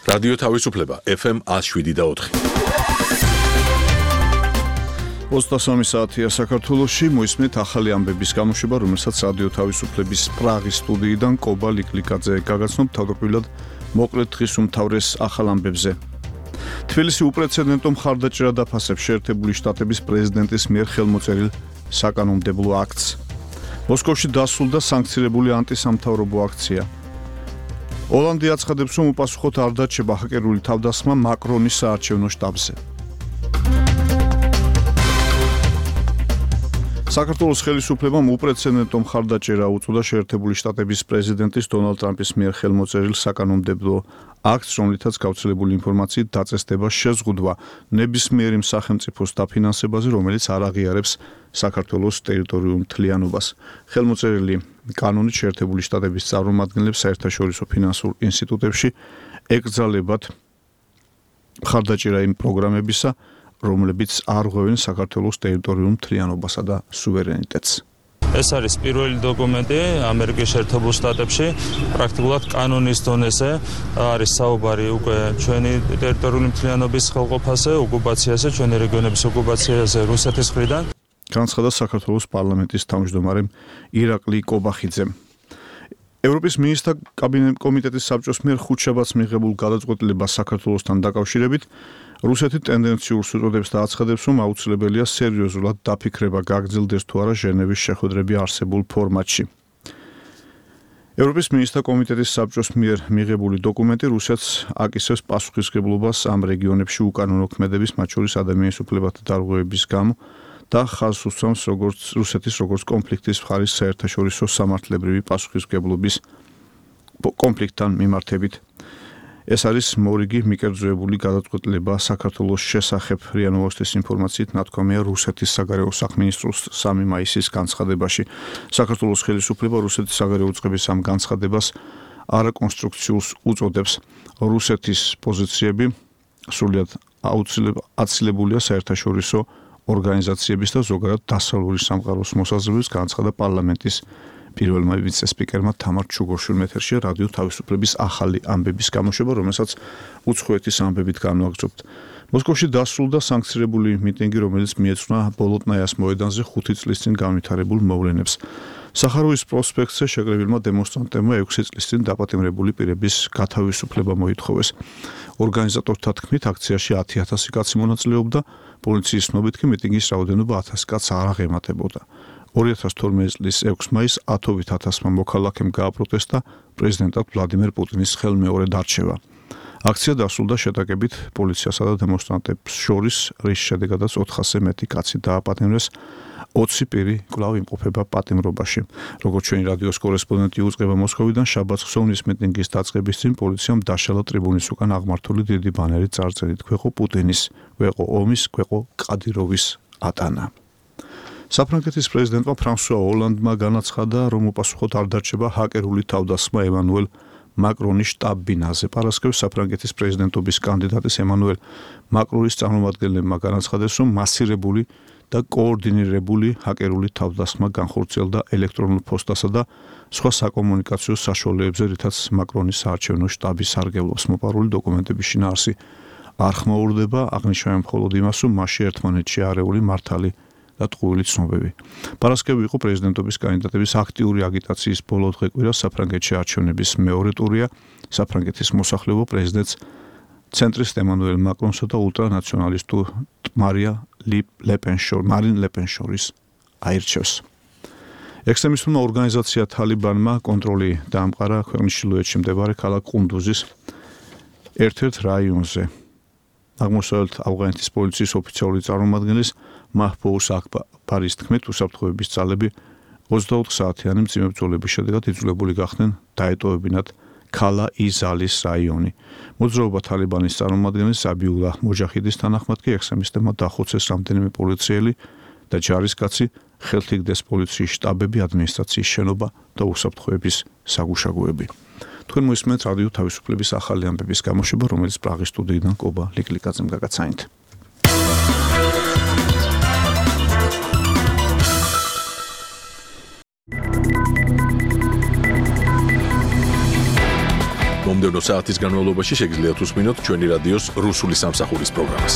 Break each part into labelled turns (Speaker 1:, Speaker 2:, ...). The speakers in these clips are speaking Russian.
Speaker 1: რადიო თავისუფლება FM 107.4.
Speaker 2: 23 საათია საქართველოში, მოისმენთ ახალი ამბების გამოშვება, რომელსაც რადიო თავისუფლების პრაღის სტუდიიდან კობა ლიკლიკაძე გაგაცნობ თავდაპირველად მოკლედ დღის უმთავრეს ახალ ამბებზე. თბილისი უპრეცედენტო მხარდაჭერა დაფასებს შეერთებული შტატების პრეზიდენტის მიერ ხელმოწერილ საკანონმდებლო აქტს. მოსკოვში დასრულდა სანქცირებული ანტისამთავრობო აქცია. ოლანდი აცხადებს, რომ უპასუხოდ არ დარჩება ჰაკერული თავდასხმა მაკრონის საარჩევნო შტაბზე. საქართველოს ხელისუფლებამ უპრეცედენტო მხარდაჭერა უწოდა შეერთებული შტატების პრეზიდენტის დონალდ ტრამპის მიერ ხელმოწერილ საკანონმდებლო აქტს, რომლითაც გავრცელებული ინფორმაციით დაწესდება შეზღუდვა ნებისმიერი სახელმწიფოს დაფინანსებაზე, რომელიც არ აღიარებს საქართველოს ტერიტორიულ მთლიანობას. ხელმოწერილი კანონით შეერთებული შტატების წარმომადგენლებს საერთაშორისო ფინანსურ ინსტიტუტებში ეკრძალებათ მხარდაჭერა იმ პროგრამებისა, რომლებიც არ ღვევენ საქართველოს ტერიტორიულ მთლიანობასა და სუვერენიტეტს.
Speaker 3: ეს არის პირველი დოკუმენტი ამერიკის შეერთებულ შტატებში, პრაქტიკულად კანონის დონეზე არის საუბარი უკვე ჩვენი ტერიტორიული მთლიანობის ხელყოფაზე, ოკუპაციაზე, ჩვენი რეგიონების ოკუპაციაზე რუსეთის მხრიდან.
Speaker 2: განცხადა საქართველოს პარლამენტის თავმჯდომარე ირაკლი კობახიძემ. ევროპის მინისტრთა კომიტეტის საბჭოს მიერ ხუთშაბათს მიღებულ გადაწყვეტილებას საქართველოსთან დაკავშირებით რუსეთი ტენდენციურს უწოდებს და აცხადებს, რომ აუცილებელია სერიოზულად დაფიქრება გაგრძელდეს თუ არა ჟენევის შეხვედრები არსებულ ფორმატში. ევროპის მინისტრთა კომიტეტის საბჭოს მიერ მიღებული დოკუმენტი რუსეთს აკისრებს პასუხისმგებლობას ამ რეგიონებში უკანონო ქმედების, მათ შორის ადამიანის უფლებათა დარღვევების გამო და ხაზს უსვამს რუსეთის როგორც კონფლიქტის მხარის საერთაშორისო სამართლებრივი პასუხისმგებლობის კონფლიქტთან მიმართებით. ეს არის მორიგი მიკერძოებული გადაწყვეტილება საქართველოს შესახებ. РИА Новостის ინფორმაციით ნათქვამია რუსეთის საგარეო საქმემინისტროს 3 მაისის განცხადებაში. საქართველოს ხელისუფლება რუსეთის საგარეო წყების ამ განცხადებას არაკონსტრუქციულს უწოდებს. რუსეთის პოზიციები სრულად აცილებულია საერთაშორისო ორგანიზაციების და ზოგადად დასავლური სამყაროს მოსაზრებებს, განაცხადა პარლამენტის პირველმა ვიცე-სპიკერმა თამარ ჩუგოშვილმა. ეთერშია რადიო თავისუფლების ახალი ამბების გამოშვება, რომელსაც უცხოეთის ამბებით განვაგრძობთ. მოსკოვში დასრულდა სანქცირებული მიტინგი, რომელიც მიეძღვნა ბოლოტნაიას მოედანზე 5 წლის წინ განვითარებულ მოვლენებს. სახაროვის პროსპექტზე შეკრებილმა დემონსტრანტებმა 6 წლის წინ დაპატიმრებული პირების გათავისუფლება მოითხოვეს. ორგანიზატორთა თქმით, აქციაში 10,000 კაცი მონაწილეობდა, პოლიციის ცნობით კი მიტინგის რაოდენობა 1000 კაცს არ აღემატებოდა. 2012 წლის 6 მაისს 10,000 მოქალაქემ გააპროტესტა პრეზიდენტად ვლადიმერ პუტინის ხელმეორედ არჩევა. აქცია დასრულდა შეტაკებით პოლიციასა და დემონსტრანტებს შორის, რის შედეგადაც 400-ზე მეტი კაცი დააპატიმრეს, 20 პირი კვლავ იმყოფება პატიმრობაში. როგორც ჩვენი რადიოს კორესპონდენტი უწყება მოსკოვიდან, შაბათს ხსოვნის მიტინგის დაწყების წინ პოლიციამ დაშალა ტრიბუნის უკან აღმართული დიდი ბანერი წარწერით „ქვეყო პუტინის, ქვეყო ომის, ქვეყო კადიროვის ატანა“. საფრანგეთის პრეზიდენტმა ფრანსუა ოლანდმა განაცხადა, რომ უპასუხოდ არ დარჩება ჰაკერული თავდასხმა ემანუელ მაკრონის შტაბ-ბინაზე. პარასკევს საფრანგეთის პრეზიდენტობის კანდიდატის ემანუელ მაკრონის წარმომადგენლებმა განაცხადეს, რომ მასირებული და კოორდინირებული ჰაკერული თავდასხმა განხორციელდა ელექტრონულ პოსტასა და სხვა საკომუნიკაციო საშუალებებზე, რითაც მაკრონის საარჩევნო შტაბი სარგებლობს. მოპარული დოკუმენტების შინაარსი არ ხმაურდება, აღნიშნავენ მხოლოდ იმას, რომ მასში ერთმანეთში არეული მართალი და ტყუილი ცნობები. პარასკევი იყო პრეზიდენტობის კანდიდატების აქტიური აგიტაციის ბოლო დღე-კვირა. საფრანგეთში არჩევნების მეორე ტურია. საფრანგეთის მოსახლეობა პრეზიდენტს ცენტრისტ ემანუელ მაკრონსა და ულტრანაციონალისტ მარინ ლე-პენ შორის აირჩევს. ექსტრემისტულმა ორგანიზაცია თალიბანმა კონტროლი დაამყარა ქვეყნის ჩრდილოეთში მდებარე ქალაქ ყუნდუზის ერთ-ერთ რაიონზე. აღმოსავლეთ ავღანეთის პოლიციის ოფიციალური წარმომადგენლის მაჰბუს აკბარის თქმით, უსაფრთხოების ძალები 24 საათიანი მძიმე ბრძოლების შედეგად იძულებული გახდნენ დაეტოვებინათ ქალა იზალის რაიონი. მოძრაობა თალიბანის წარმომადგენლის საბიულა მოჯაჰიდის თანახმად კი ექსტრემისტებმა დახოცეს რამდენიმე პოლიციელი და ჯარისკაცი, ხელთიგდეს პოლიციის შტაბები, ადმინისტრაციის შენობა და უსაფრთხოების საგუშაგოები. თქვენ მოისმენთ რადიო თავისუფლების ახალი ამბების გამოშვება, რომელიც პრაღის სტუდიიდან კობა ლიკლიკაძემ გაგაცანით.
Speaker 1: მომდევნო საათის განმავლობაში შეგიძლიათ უსმინოთ ჩვენი რადიოს რუსული სამსახურის პროგრამას.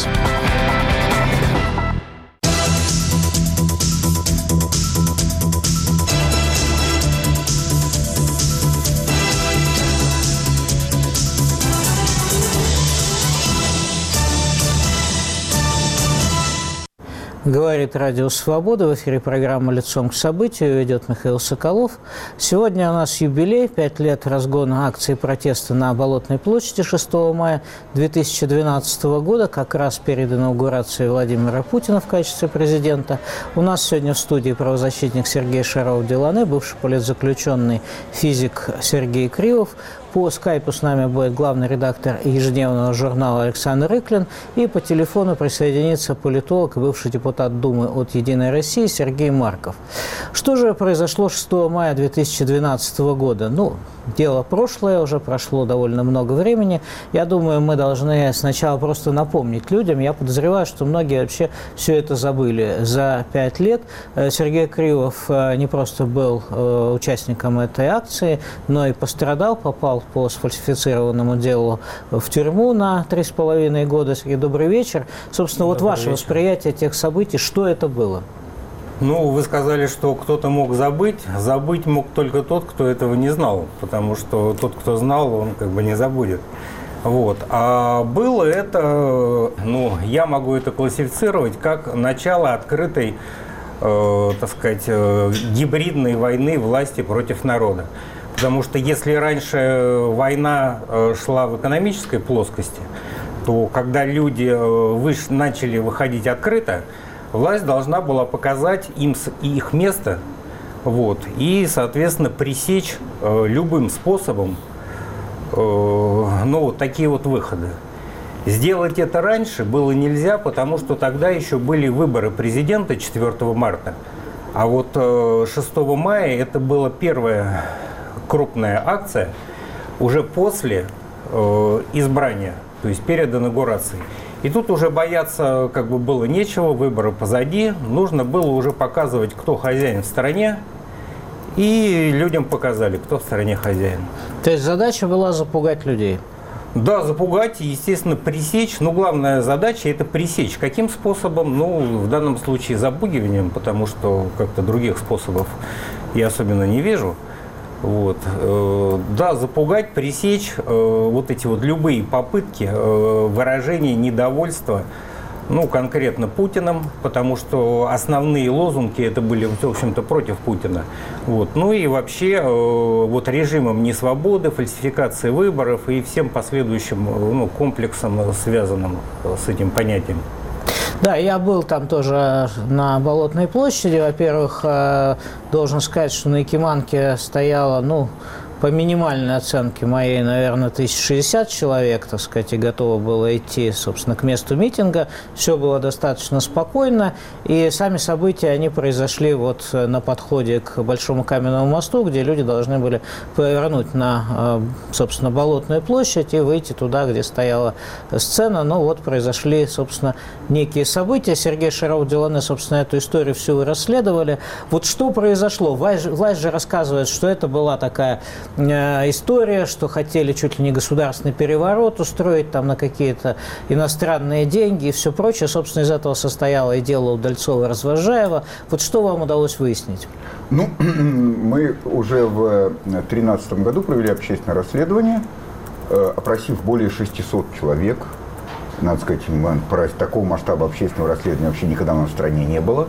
Speaker 4: Говорит Радио Свобода. В эфире программа «Лицом к событию». Ведет Михаил Соколов. Сегодня у нас юбилей. 5 лет разгона акции протеста на Болотной площади 6 мая 2012 года, как раз перед инаугурацией Владимира Путина в качестве президента. У нас сегодня в студии правозащитник Сергей Шаров-Делане, бывший политзаключенный физик Сергей Кривов. По скайпу с нами будет главный редактор ежедневного журнала Александр Рыклин. И по телефону присоединится политолог и бывший депутат Думы от «Единой России» Сергей Марков. Что же произошло 6 мая 2012 года? Дело прошлое, уже прошло довольно много времени. Я думаю, мы должны сначала просто напомнить людям. Я подозреваю, что многие вообще все это забыли за 5 лет. Сергей Кривов не просто был участником этой акции, но и пострадал, попал по сфальсифицированному делу в тюрьму на 3,5 года. Сергей, добрый вечер. Собственно, вот ваше восприятие тех событий, что это было?
Speaker 5: Вы сказали, что кто-то мог забыть. Забыть мог только тот, кто этого не знал, потому что тот, кто знал, он не забудет. А было это, я могу это классифицировать как начало открытой, гибридной войны власти против народа. Потому что если раньше война шла в экономической плоскости, то когда люди начали выходить открыто, власть должна была показать им их место, и, соответственно, пресечь любым способом такие выходы. Сделать это раньше было нельзя, потому что тогда еще были выборы президента 4 марта, а 6 мая это была первая крупная акция уже после избрания, то есть перед инаугурацией. И тут уже бояться было нечего, выборы позади. Нужно было уже показывать, кто хозяин в стране. И людям показали, кто в стране хозяин.
Speaker 4: То есть задача была запугать людей?
Speaker 5: Да, запугать и, естественно, пресечь. Главная задача – это пресечь. Каким способом? В данном случае запугиванием, потому что как-то других способов я особенно не вижу. Да, запугать, пресечь эти любые попытки выражения недовольства, конкретно Путиным, потому что основные лозунги это были, в общем-то, против Путина. И вообще режимом несвободы, фальсификации выборов и всем последующим комплексом, связанным с этим понятием.
Speaker 4: Да, я был там тоже на Болотной площади. Во-первых, должен сказать, что на Якиманке стояло, по минимальной оценке моей, наверное, 1060 человек, и готово было идти, собственно, к месту митинга. Все было достаточно спокойно, и сами события, они произошли на подходе к Большому каменному мосту, где люди должны были повернуть на, собственно, Болотную площадь и выйти туда, где стояла сцена. Произошли, собственно, некие события. Сергей Шаров-Делане, собственно, эту историю всю вы расследовали. Что произошло? Власть же рассказывает, что это была такая история, что хотели чуть ли не государственный переворот устроить там на какие-то иностранные деньги и все прочее. Собственно, из этого состояло и дело Удальцова и Развозжаева. Что вам удалось выяснить?
Speaker 6: Мы уже в 2013 году провели общественное расследование, опросив более 600 человек. Надо сказать, такого масштаба общественного расследования вообще никогда у нас в стране не было.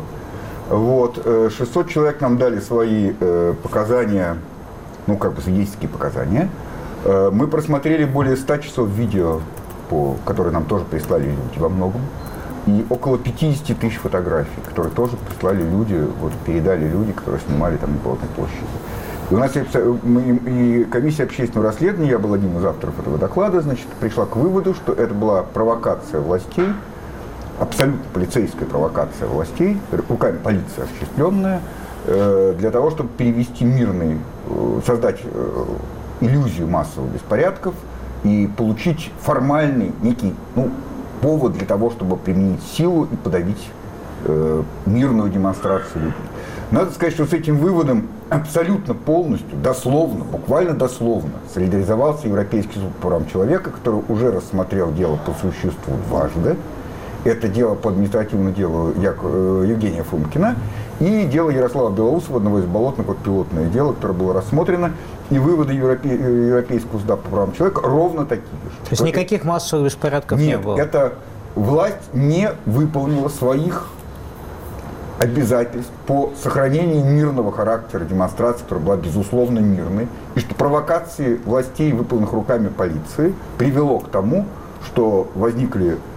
Speaker 6: 600 человек нам дали свои показания, свидетельские показания. Мы просмотрели более 100 часов видео, которые нам тоже прислали люди во многом, и около 50 тысяч фотографий, которые тоже прислали люди, передали люди, которые снимали там на Болотной площади. И у нас и комиссия общественного расследования, я был одним из авторов этого доклада, пришла к выводу, что это была провокация властей, абсолютно полицейская провокация властей, руками полиции осуществленная, для того, чтобы перевести создать иллюзию массовых беспорядков и получить формальный некий повод для того, чтобы применить силу и подавить мирную демонстрацию людей. Надо сказать, что с этим выводом абсолютно полностью, дословно, буквально дословно солидаризовался Европейский суд по правам человека, который уже рассмотрел дело по существу дважды. Это дело по административному делу Евгения Фомкина и дело Ярослава Белоусова, одного из болотных, пилотное дело, которое было рассмотрено. И выводы Европейского суда по правам человека ровно такие же.
Speaker 4: То есть никаких массовых беспорядков не было?
Speaker 6: Нет, это власть не выполнила своих обязательств по сохранению мирного характера демонстрации, которая была безусловно мирной, и что провокации властей, выполненных руками полиции, привело к тому, что возник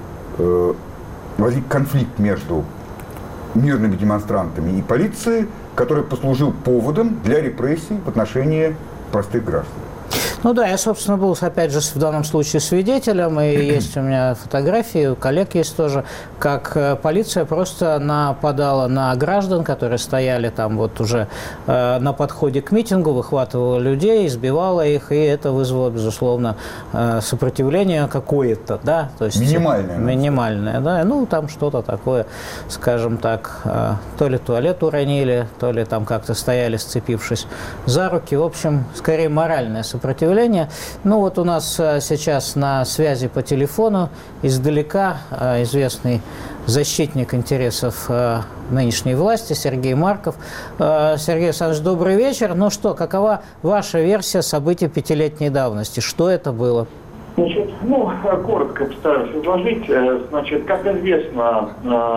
Speaker 6: конфликт между мирными демонстрантами и полицией, который послужил поводом для репрессий в отношении простых граждан.
Speaker 4: Ну да, я, собственно, был, опять же, в данном случае свидетелем, и есть у меня фотографии, у коллег есть тоже, как полиция просто нападала на граждан, которые стояли там вот уже на подходе к митингу, выхватывала людей, избивала их, и это вызвало, безусловно, сопротивление какое-то, да? То есть
Speaker 6: минимальное.
Speaker 4: Минимальное, да, ну там что-то такое, скажем так, то ли туалет уронили, то ли там как-то стояли, сцепившись за руки, в общем, скорее моральное сопротивление. Ну вот у нас сейчас на связи по телефону издалека известный защитник интересов нынешней власти Сергей Марков. Сергей Александрович, добрый вечер. Ну что, какова ваша версия событий пятилетней давности? Что это было?
Speaker 7: Значит, коротко постараюсь изложить. Значит, как известно,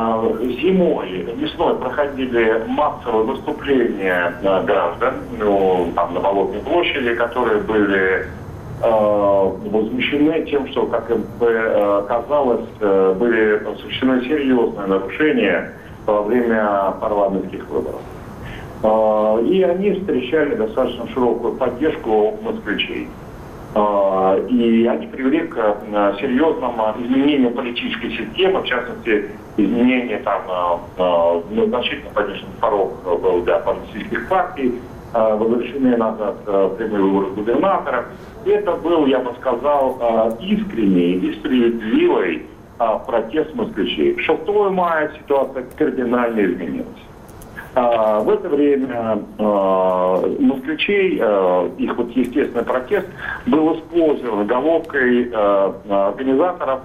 Speaker 7: весной проходили массовые выступления граждан на Болотной площади, которые были возмущены тем, что, как им казалось, были осуществлены серьезные нарушения во время парламентских выборов. И они встречали достаточно широкую поддержку москвичей. И они привели к серьезному изменению политической системы, в частности, изменению значительно поднятый порог был для политических партий, возвращены назад прямые выборы губернаторов. И это был, я бы сказал, искренний и справедливый протест москвичей. 6 мая ситуация кардинально изменилась. В это время москвичей, их естественный протест, был использован головкой организаторов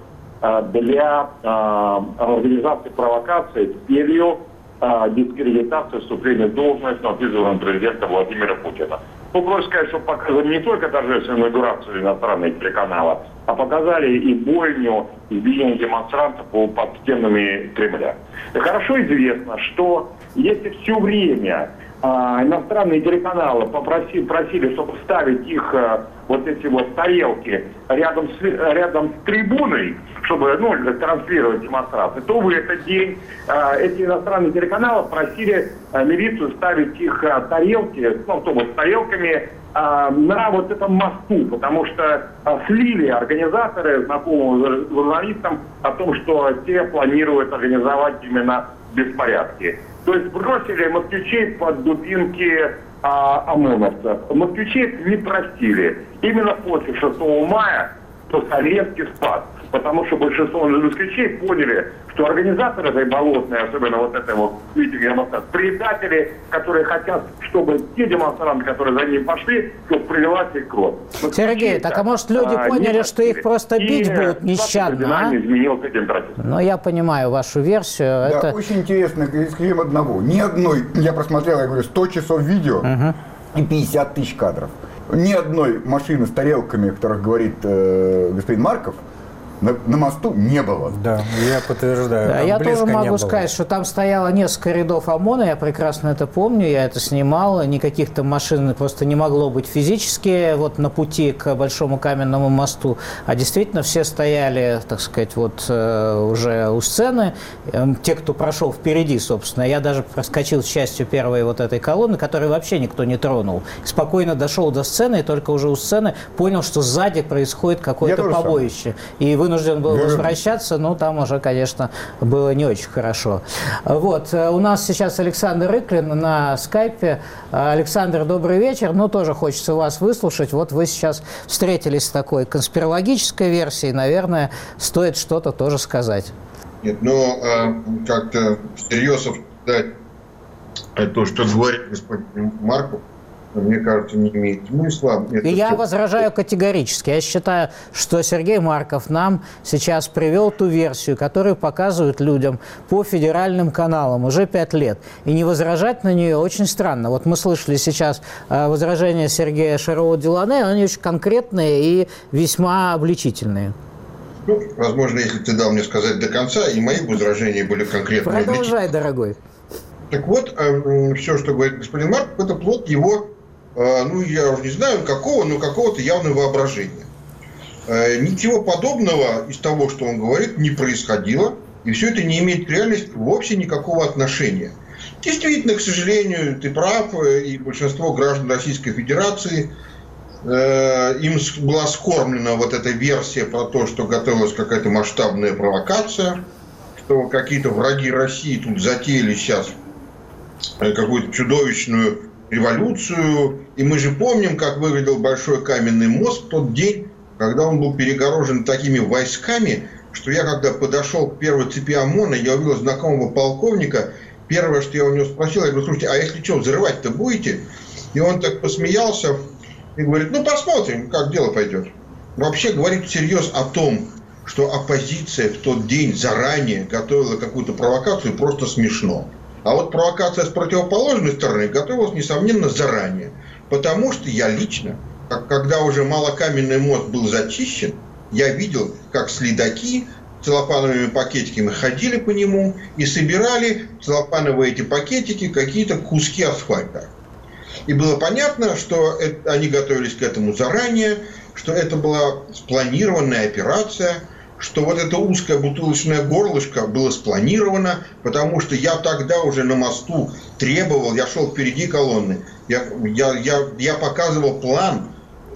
Speaker 7: для организации провокации с целью дискредитации вступления в должность новоизбранного президента Владимира Путина. Проще сказать, что показывали не только торжественную инаугурацию иностранные телеканала, а показали и бойню, избиение демонстрантов под стенами Кремля. И хорошо известно, что если все время иностранные телеканалы просили, чтобы ставить их эти тарелки рядом с трибуной, чтобы транслировать демонстрации, то в этот день эти иностранные телеканалы просили милицию ставить их тарелки, автобус с тарелками на этом мосту, потому что слили организаторы, знакомые журналистам, о том, что те планируют организовать именно беспорядки. То есть бросили москвичей под дубинки ОМОНовцев. Москвичей не простили. Именно после 6 мая резкий спад. Потому что большинство москвичей поняли, что организаторы этой болотной, особенно этого митинга демонстрации, предатели, которые хотят, чтобы те демонстранты, которые за ним пошли, чтобы прилилась их кровь.
Speaker 4: Сергей, так а может люди поняли, что их просто бить будут нещадно,
Speaker 7: изменился этим процессом.
Speaker 4: Ну, я понимаю вашу версию.
Speaker 6: Да, очень интересно, исключением одного. Ни одной, я просмотрел, я говорю, 100 часов видео и 50 тысяч кадров. Ни одной машины с тарелками, о которых говорит господин Марков, на мосту не было.
Speaker 5: Да, я подтверждаю.
Speaker 4: Да, я тоже могу сказать, что там стояло несколько рядов ОМОНа, я прекрасно это помню, я это снимал, никаких там машин просто не могло быть физически на пути к Большому каменному мосту, а действительно все стояли, так сказать, уже у сцены, те, кто прошел впереди, собственно, я даже проскочил с частью первой этой колонны, которую вообще никто не тронул, спокойно дошел до сцены и только уже у сцены понял, что сзади происходит какое-то побоище. И вынужден был возвращаться, но там уже, конечно, было не очень хорошо. У нас сейчас Александр Рыклин на скайпе. Александр, добрый вечер. Тоже хочется вас выслушать. Вы сейчас встретились с такой конспирологической версией, наверное, стоит что-то тоже сказать.
Speaker 8: Нет, как-то всерьез обсуждать то, что говорит господин Марков, мне кажется, не имеет смысла.
Speaker 4: И я возражаю категорически. Я считаю, что Сергей Марков нам сейчас привел ту версию, которую показывают людям по федеральным каналам уже 5 лет. И не возражать на нее очень странно. Вот мы слышали сейчас возражения Сергея Шарова-Делане, они очень конкретные и весьма обличительные.
Speaker 8: Ну, возможно, если ты дал мне сказать до конца, и мои возражения были конкретные.
Speaker 4: Продолжай, дорогой.
Speaker 8: Так вот, все, что говорит господин Марков, это плод его, ну, я уже не знаю какого, но какого-то явного воображения. Ничего подобного из того, что он говорит, не происходило, и все это не имеет к реальности вовсе никакого отношения. Действительно, к сожалению, ты прав, и большинство граждан Российской Федерации, им была скормлена вот эта версия про то, что готовилась какая-то масштабная провокация, что какие-то враги России тут затеяли сейчас какую-то чудовищную революцию. И мы же помним, как выглядел Большой каменный мост в тот день, когда он был перегорожен такими войсками, что я, когда подошел к первой цепи ОМОНа, я увидел знакомого полковника. Первое, что я у него спросил, я говорю: слушайте, а если что, взрывать-то будете? И он так посмеялся и говорит: ну, посмотрим, как дело пойдет. Вообще говорить всерьез о том, что оппозиция в тот день заранее готовила какую-то провокацию, просто смешно. А вот провокация с противоположной стороны готовилась, несомненно, заранее. Потому что я лично, когда уже Малокаменный мост был зачищен, я видел, как следаки целлофановыми пакетиками ходили по нему и собирали в целлофановые эти пакетики какие-то куски асфальта. И было понятно, что они готовились к этому заранее, что это была спланированная операция, что вот это узкое бутылочное горлышко было спланировано, потому что я тогда уже на мосту требовал, я шел впереди колонны, я показывал план,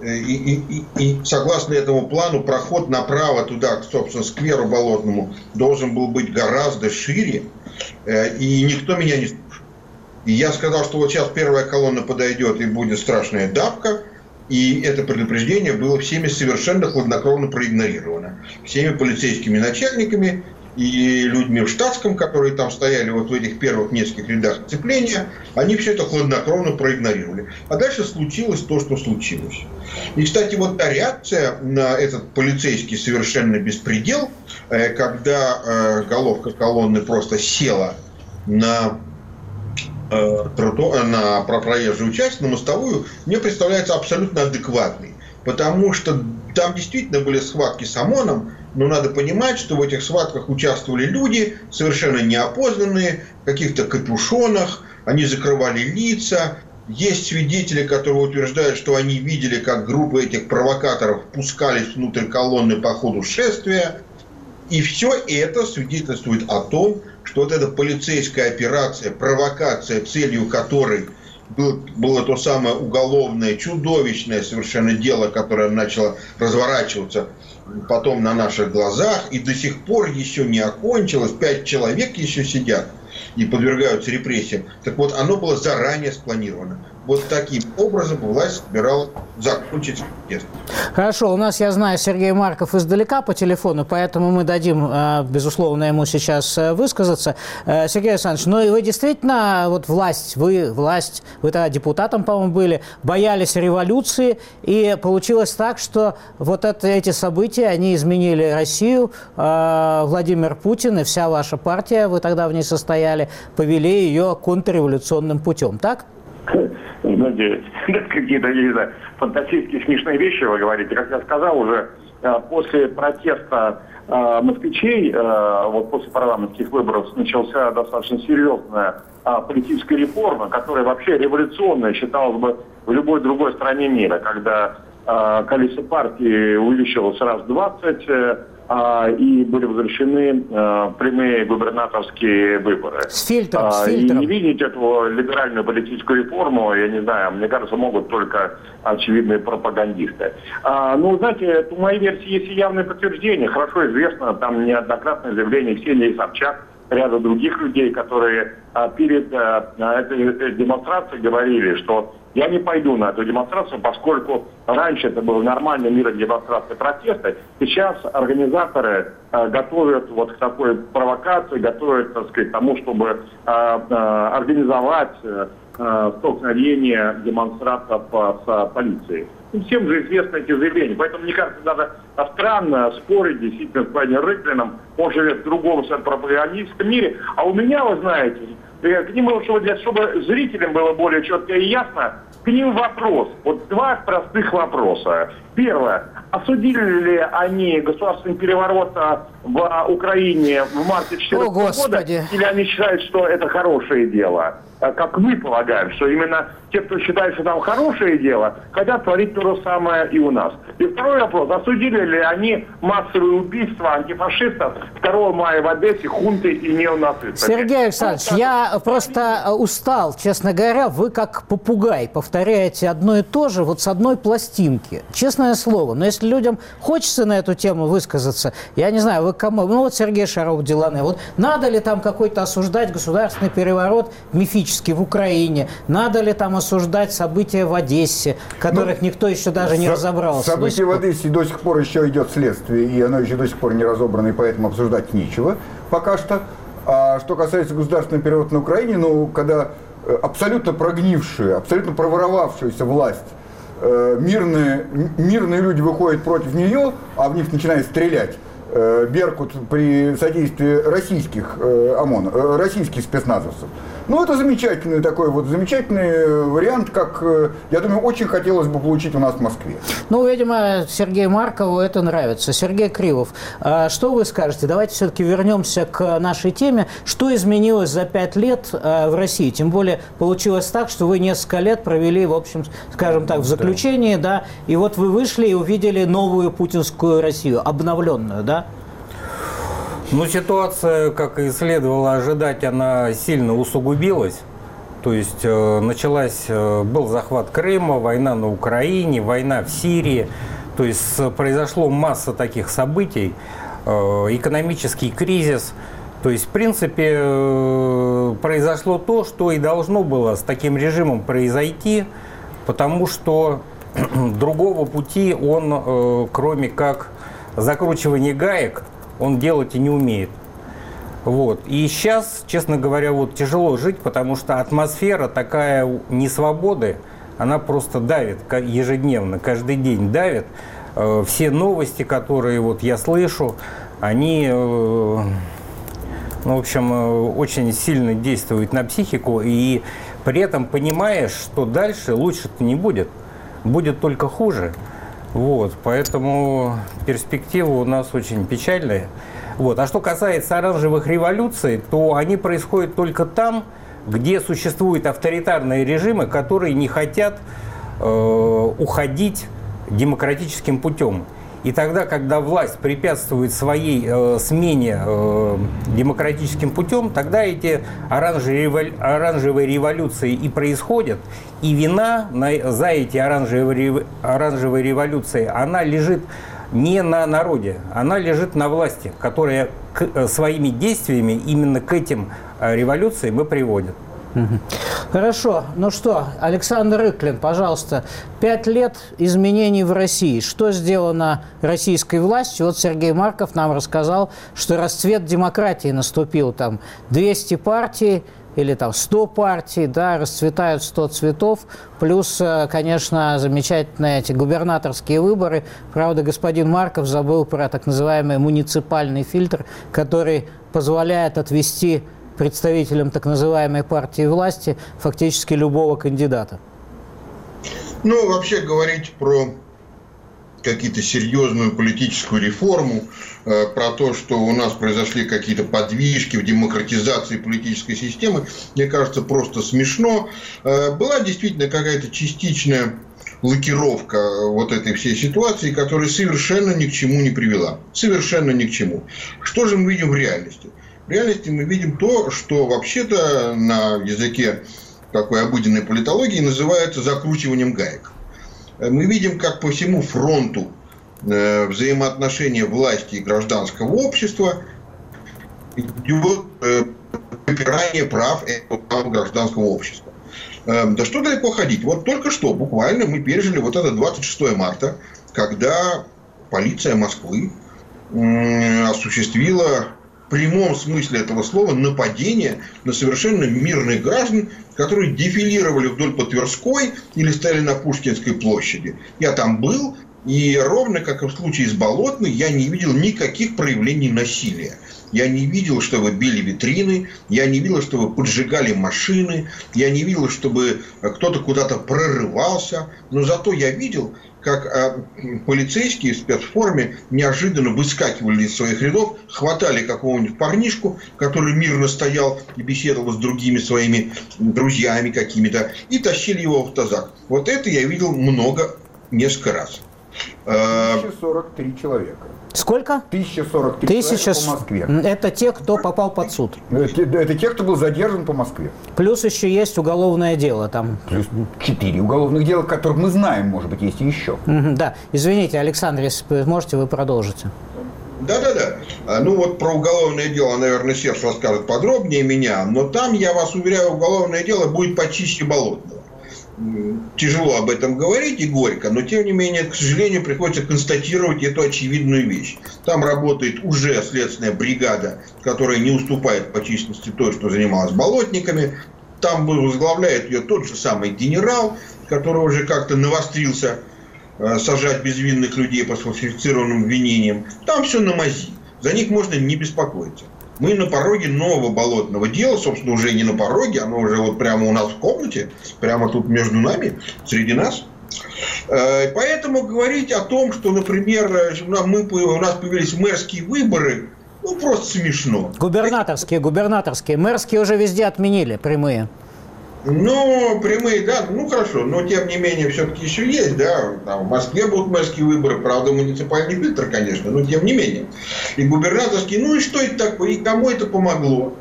Speaker 8: и согласно этому плану проход направо туда, к, собственно, скверу Болотному, должен был быть гораздо шире, и никто меня не слушал. И я сказал, что вот сейчас первая колонна подойдет и будет страшная давка. И это предупреждение было всеми совершенно хладнокровно проигнорировано. Всеми полицейскими начальниками и людьми в штатском, которые там стояли вот в этих первых нескольких рядах сцепления, они все это хладнокровно проигнорировали. А дальше случилось то, что случилось. И, кстати, вот та реакция на этот полицейский совершенно беспредел, когда головка колонны просто села на проезжую часть, на мостовую, мне представляется абсолютно адекватной. Потому что там действительно были схватки с ОМОНом, но надо понимать, что в этих схватках участвовали люди, совершенно неопознанные, в каких-то капюшонах, они закрывали лица. Есть свидетели, которые утверждают, что они видели, как группы этих провокаторов пускались внутрь колонны по ходу шествия. И все это свидетельствует о том, что вот эта полицейская операция, провокация, целью которой было то самое уголовное, чудовищное совершенно дело, которое начало разворачиваться потом на наших глазах и до сих пор еще не окончилось, 5 человек еще сидят и подвергаются репрессиям. Так вот, оно было заранее спланировано. Вот таким образом власть собиралась закончить протест.
Speaker 4: Хорошо, у нас, я знаю, Сергей Марков издалека по телефону, поэтому мы дадим, безусловно, ему сейчас высказаться. Сергей Александрович, ну и вы действительно, вот вы тогда депутатом, по-моему, были, боялись революции, и получилось так, что вот эти события, они изменили Россию. Владимир Путин и вся ваша партия, вы тогда в ней состояли, повели ее контрреволюционным путем, так?
Speaker 7: Знаете, какие-то, я не знаю, фантастические смешные вещи вы говорите. Как я сказал уже, после протеста москвичей, вот после парламентских выборов начался достаточно серьезная политическая реформа, которая вообще революционная считалась бы в любой другой стране мира, когда количество партий увеличилось раз в 20, и были возвращены прямые губернаторские выборы.
Speaker 4: С фильтром.
Speaker 7: И не видеть эту либеральную политическую реформу, я не знаю, мне кажется, могут только очевидные пропагандисты. Ну, знаете, у моей версии есть и явное подтверждение. Хорошо известно, там неоднократное заявление Ксении Собчак, ряда других людей, которые перед этой демонстрацией говорили, что Я не пойду на эту демонстрацию, поскольку раньше это было нормальной мирной демонстрацией протеста. Сейчас организаторы готовят вот к такой провокации, готовят, так сказать, к тому, чтобы организовать столкновение демонстрантов с полицией. Всем же известны эти заявления. Поэтому, мне кажется, даже странно спорить действительно с Владимиром Рыклиным. Он живет в другом пропагандистском мире. А у меня, вы знаете, к нему, чтобы зрителям было более четко и ясно, к ним вопрос. Вот два простых вопроса. Первое. Осудили ли они государственный переворот в Украине в марте 2014 года? Или они считают, что это хорошее дело? Как мы полагаем, что именно те, кто считает, что там хорошее дело, хотят творить то же самое и у нас. И второй вопрос. Осудили ли они массовые убийства антифашистов 2 мая в Одессе, хунты и неонацистов?
Speaker 4: Сергей Александрович, я просто устал, честно говоря. Вы как попугай повторяете одно и то же вот с одной пластинки. Честное слово. Но если людям хочется на эту тему высказаться, я не знаю, вы кому? Ну вот Сергей Шаров-Делане. Вот надо ли там какой-то осуждать государственный переворот мифический в Украине? Надо ли там осуждать события в Одессе, которых никто еще даже не разобрался?
Speaker 6: События в Одессе до сих пор еще идет следствие, и оно еще до сих пор не разобрано, и поэтому обсуждать нечего пока что. А что касается государственного переворота на Украине, ну, когда абсолютно прогнившая, абсолютно проворовавшаяся власть, мирные люди выходят против нее, а в них начинают стрелять, Беркут при содействии российских российских спецназовцев. Ну, это замечательный вариант, как, я думаю, очень хотелось бы получить у нас в Москве.
Speaker 4: Ну, видимо, Сергею Маркову это нравится. Сергей Кривов, что вы скажете? Давайте все-таки вернемся к нашей теме. Что изменилось за 5 лет в России? Тем более получилось так, что вы несколько лет провели, в общем, скажем так, в заключении, да, и вот вы вышли и увидели новую путинскую Россию, обновленную, да?
Speaker 5: Ну, ситуация, как и следовало ожидать, она сильно усугубилась. То есть был захват Крыма, война на Украине, война в Сирии. То есть произошло масса таких событий, экономический кризис. То есть, в принципе, произошло то, что и должно было с таким режимом произойти, потому что другого пути он, кроме как закручивания гаек, он делать и не умеет. Вот. И сейчас, честно говоря, вот тяжело жить, потому что атмосфера такая несвободы, она просто давит ежедневно, каждый день давит. Все новости, которые вот я слышу, они, в общем, очень сильно действуют на психику, и при этом понимаешь, что дальше лучше-то не будет, будет только хуже. Вот, поэтому перспектива у нас очень печальная. Вот. А что касается оранжевых революций, то они происходят только там, где существуют авторитарные режимы, которые не хотят уходить демократическим путем. И тогда, когда власть препятствует своей смене демократическим путем, тогда эти оранжевые революции и происходят. И вина за эти оранжевые революции, она лежит не на народе, она лежит на власти, которая своими действиями именно к этим революциям и приводит.
Speaker 4: Хорошо. Ну что, Александр Рыклин, пожалуйста, 5 лет изменений в России. Что сделано российской властью? Вот Сергей Марков нам рассказал, что расцвет демократии наступил. Там 200 партий или там 100 партий, да, расцветают 100 цветов. Плюс, конечно, замечательные эти губернаторские выборы. Правда, господин Марков забыл про так называемый муниципальный фильтр, который позволяет отвести представителям так называемой партии власти фактически любого кандидата.
Speaker 8: Ну, вообще говорить про какие-то серьезную политическую реформу, про то, что у нас произошли какие-то подвижки в демократизации политической системы, мне кажется, просто смешно. Была действительно какая-то частичная лакировка вот этой всей ситуации, которая совершенно ни к чему не привела. Совершенно ни к чему. Что же мы видим в реальности? В реальности мы видим то, что вообще-то на языке такой обыденной политологии называется закручиванием гаек. Мы видим, как по всему фронту взаимоотношения власти и гражданского общества идет попирание прав этого гражданского общества. Да что далеко ходить? Вот только что, буквально, мы пережили вот это 26 марта, когда полиция Москвы осуществила в прямом смысле этого слова нападение на совершенно мирных граждан, которые дефилировали вдоль по Тверской или стояли на Пушкинской площади. Я там был, и ровно как и в случае с Болотной, я не видел никаких проявлений насилия. Я не видел, чтобы били витрины, я не видел, чтобы поджигали машины, я не видел, чтобы кто-то куда-то прорывался. Но зато я видел, как полицейские в спецформе неожиданно выскакивали из своих рядов, хватали какого-нибудь парнишку, который мирно стоял и беседовал с другими своими друзьями какими-то, и тащили его в автозак. Вот это я видел несколько раз.
Speaker 6: 1043 человека.
Speaker 4: Сколько?
Speaker 6: 1043 человека по Москве.
Speaker 4: Это те, кто попал под суд?
Speaker 6: Это те, кто был задержан по Москве.
Speaker 4: Плюс еще есть уголовное дело там.
Speaker 6: Плюс 4 уголовных дела, которых мы знаем, может быть, есть и еще.
Speaker 4: Да. Извините, Александр, если можете, вы продолжите.
Speaker 8: Да. Ну вот про уголовное дело, наверное, Серж расскажет подробнее меня, но там, я вас уверяю, уголовное дело будет почище Болотного. Тяжело об этом говорить и горько, но тем не менее, к сожалению, приходится констатировать эту очевидную вещь. Там работает уже следственная бригада, которая не уступает по численности той, что занималась болотниками. Там возглавляет ее тот же самый генерал, который уже как-то навострился сажать безвинных людей по сфальсифицированным обвинениям. Там все на мази. За них можно не беспокоиться. Мы на пороге нового болотного дела, собственно, уже не на пороге, оно уже вот прямо у нас в комнате, прямо тут между нами, среди нас. Поэтому говорить о том, что, например, у нас появились мэрские выборы, ну, просто смешно.
Speaker 4: Губернаторские. Мэрские уже везде отменили, прямые.
Speaker 8: Ну, прямые, да, ну хорошо, но тем не менее все-таки еще есть, да, там в Москве будут мэрские выборы, правда, муниципальный фильтр, конечно, но тем не менее. И губернаторские, ну и что это такое, и кому это помогло,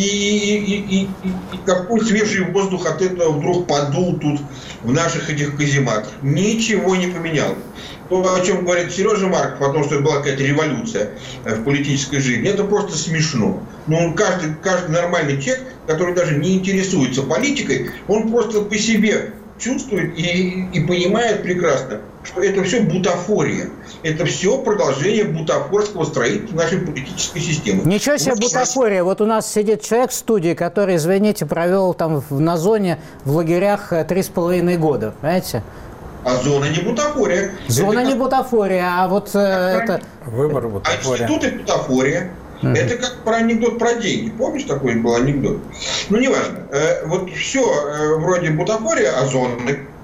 Speaker 8: и какой свежий воздух от этого вдруг подул тут в наших этих казематах. Ничего не поменялось. То, о чем говорит Сережа Марков, о том, что это была какая-то революция в политической жизни, это просто смешно. Ну, каждый нормальный человек, который даже не интересуется политикой, он просто по себе чувствует и понимает прекрасно, что это все бутафория. Это все продолжение бутафорского строительства нашей политической системы.
Speaker 4: Ничего себе бутафория. Вот у нас сидит человек в студии, который, извините, провел там на зоне в лагерях 3,5 года. Понимаете?
Speaker 8: А зона не бутафория.
Speaker 4: Зона не бутафория, а вот это...
Speaker 5: Выбор бутафория.
Speaker 8: А институт и бутафория. Это как про анекдот про деньги. Помнишь, такой был анекдот? Ну, неважно. Вот все вроде бутафория, а зона...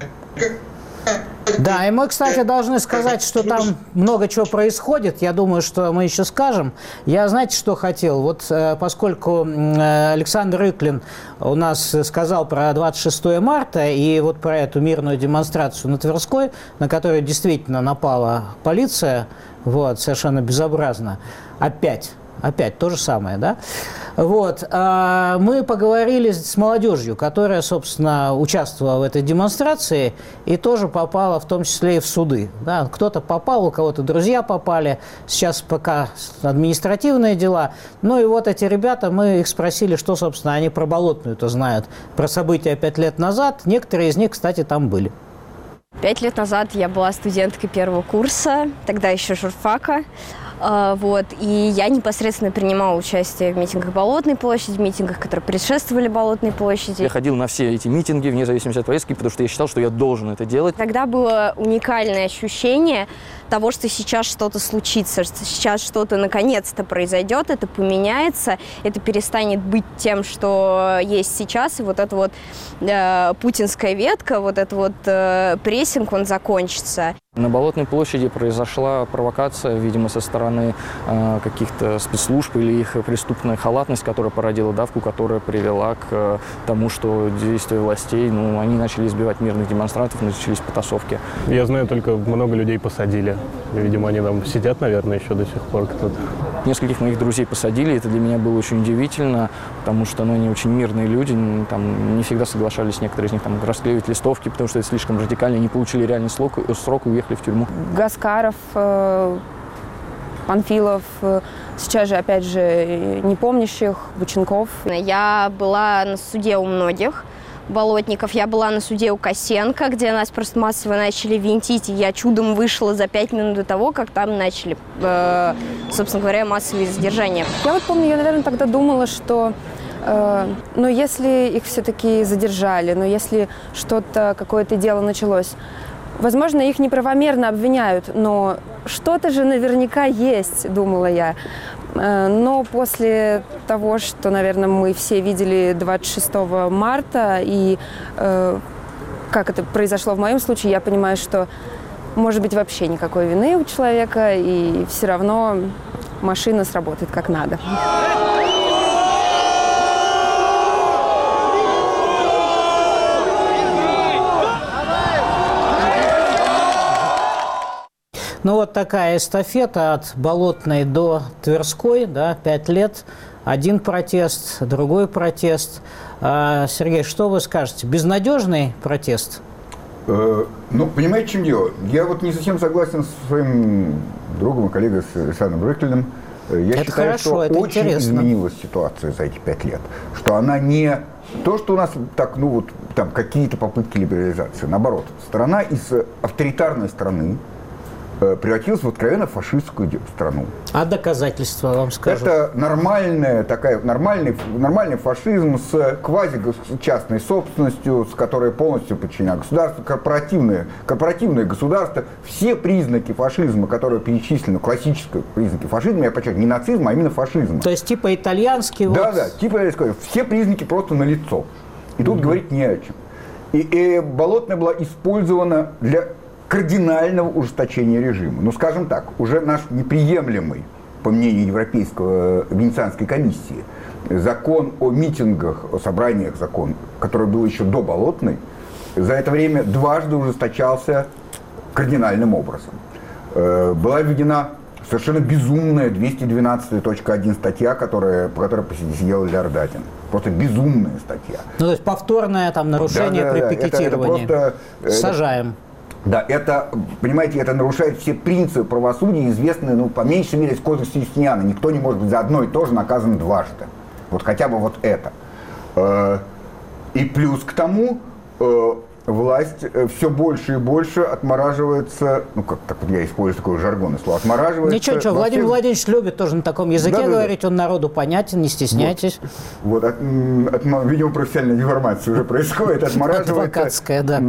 Speaker 4: Да, и мы, кстати, должны сказать, что там много чего происходит. Я думаю, что мы еще скажем. Я, знаете, что хотел? Вот поскольку Александр Рыклин у нас сказал про 26 марта и вот про эту мирную демонстрацию на Тверской, на которую действительно напала полиция, вот, совершенно безобразно, опять то же самое, да? Вот. Мы поговорили с молодежью, которая, собственно, участвовала в этой демонстрации и тоже попала, в том числе и в суды. Да? Кто-то попал, у кого-то друзья попали. Сейчас пока административные дела. Ну и вот эти ребята, мы их спросили, что, собственно, они про Болотную-то знают. Про события 5 лет назад. Некоторые из них, кстати, там были.
Speaker 9: 5 лет назад я была студенткой первого курса, тогда еще журфака. Вот, и я непосредственно принимала участие в митингах Болотной площади, в митингах, которые предшествовали Болотной площади.
Speaker 10: Я ходил на все эти митинги, вне зависимости от повестки, потому что я считал, что я должен это делать.
Speaker 9: Тогда было уникальное ощущение того, что сейчас что-то случится, что сейчас что-то наконец-то произойдет, это поменяется, это перестанет быть тем, что есть сейчас, и вот эта вот путинская ветка, вот этот вот прессинг, он закончится.
Speaker 10: На Болотной площади произошла провокация, видимо, со стороны каких-то спецслужб или их преступная халатность, которая породила давку, которая привела к тому, что действия властей, они начали избивать мирных демонстрантов, начались потасовки.
Speaker 11: Я знаю, только много людей посадили. Видимо, они там сидят, наверное, еще до сих пор кто-то.
Speaker 10: Нескольких моих друзей посадили, это для меня было очень удивительно, потому что они очень мирные люди, там не всегда соглашались некоторые из них там расклеивать листовки, потому что это слишком радикально, они получили реальный срок и уехали в тюрьму.
Speaker 12: Гаскаров, Панфилов, сейчас же, опять же, Непомнящих, Бученков.
Speaker 9: Я была на суде у многих, болотников. Я была на суде у Косенко, где нас просто массово начали винтить, и я чудом вышла за 5 минут до того, как там начали, собственно говоря, массовые задержания.
Speaker 12: Я вот помню, я, наверное, тогда думала, что но если их все-таки задержали, но если что-то, какое-то дело началось, возможно, их неправомерно обвиняют, но что-то же наверняка есть, думала я. Но после того, что, наверное, мы все видели 26 марта, и как это произошло в моем случае, я понимаю, что может быть вообще никакой вины у человека, и все равно машина сработает как надо.
Speaker 4: Ну вот такая эстафета от Болотной до Тверской, да, 5 лет, один протест, другой протест. Сергей, что вы скажете? Безнадежный протест?
Speaker 6: Ну, понимаете, в чем дело? Я вот не совсем согласен со своим другом и коллегой с Александром Рыклиным. Я считаю, что очень изменилась ситуация за эти 5 лет. Что она не то, что у нас так, ну вот там какие-то попытки либерализации. Наоборот, страна из авторитарной страны превратилась в откровенно фашистскую страну.
Speaker 4: А доказательства вам скажут? Это
Speaker 6: нормальный нормальный фашизм с квази-частной собственностью, с которой полностью подчинена государству, корпоративное государство. Все признаки фашизма, которые перечислены, классические признаки фашизма, я подчеркиваю, не нацизма, а именно фашизма.
Speaker 4: То есть типа итальянский?
Speaker 6: Да, типа итальянский. Все признаки просто налицо. И тут говорить не о чем. И Болотная была использована для кардинального ужесточения режима. Ну, скажем так, уже наш неприемлемый, по мнению Европейской Венецианской комиссии, закон о митингах, о собраниях, закон, который был еще до Болотной, за это время дважды ужесточался кардинальным образом. Была введена совершенно безумная 212.1 статья, по которой посидел Лярдатин. Просто безумная статья.
Speaker 4: Ну, то есть повторное там нарушение при пикетировании.
Speaker 6: Это
Speaker 4: сажаем.
Speaker 6: Да, это, понимаете, это нарушает все принципы правосудия, известные, ну, по меньшей мере, из кодекса Юстиниана. Никто не может быть за одно и то же наказан дважды. Вот хотя бы вот это. И плюс к тому, власть все больше и больше отмораживается, ну, как так вот я использую такое жаргонное слово, отмораживается...
Speaker 4: Ничего, Владимир Владимирович любит тоже на таком языке говорить, он народу понятен, не стесняйтесь.
Speaker 6: Вот видимо, профессиональная деформация уже происходит, отмораживается...
Speaker 4: Адвокатская, да.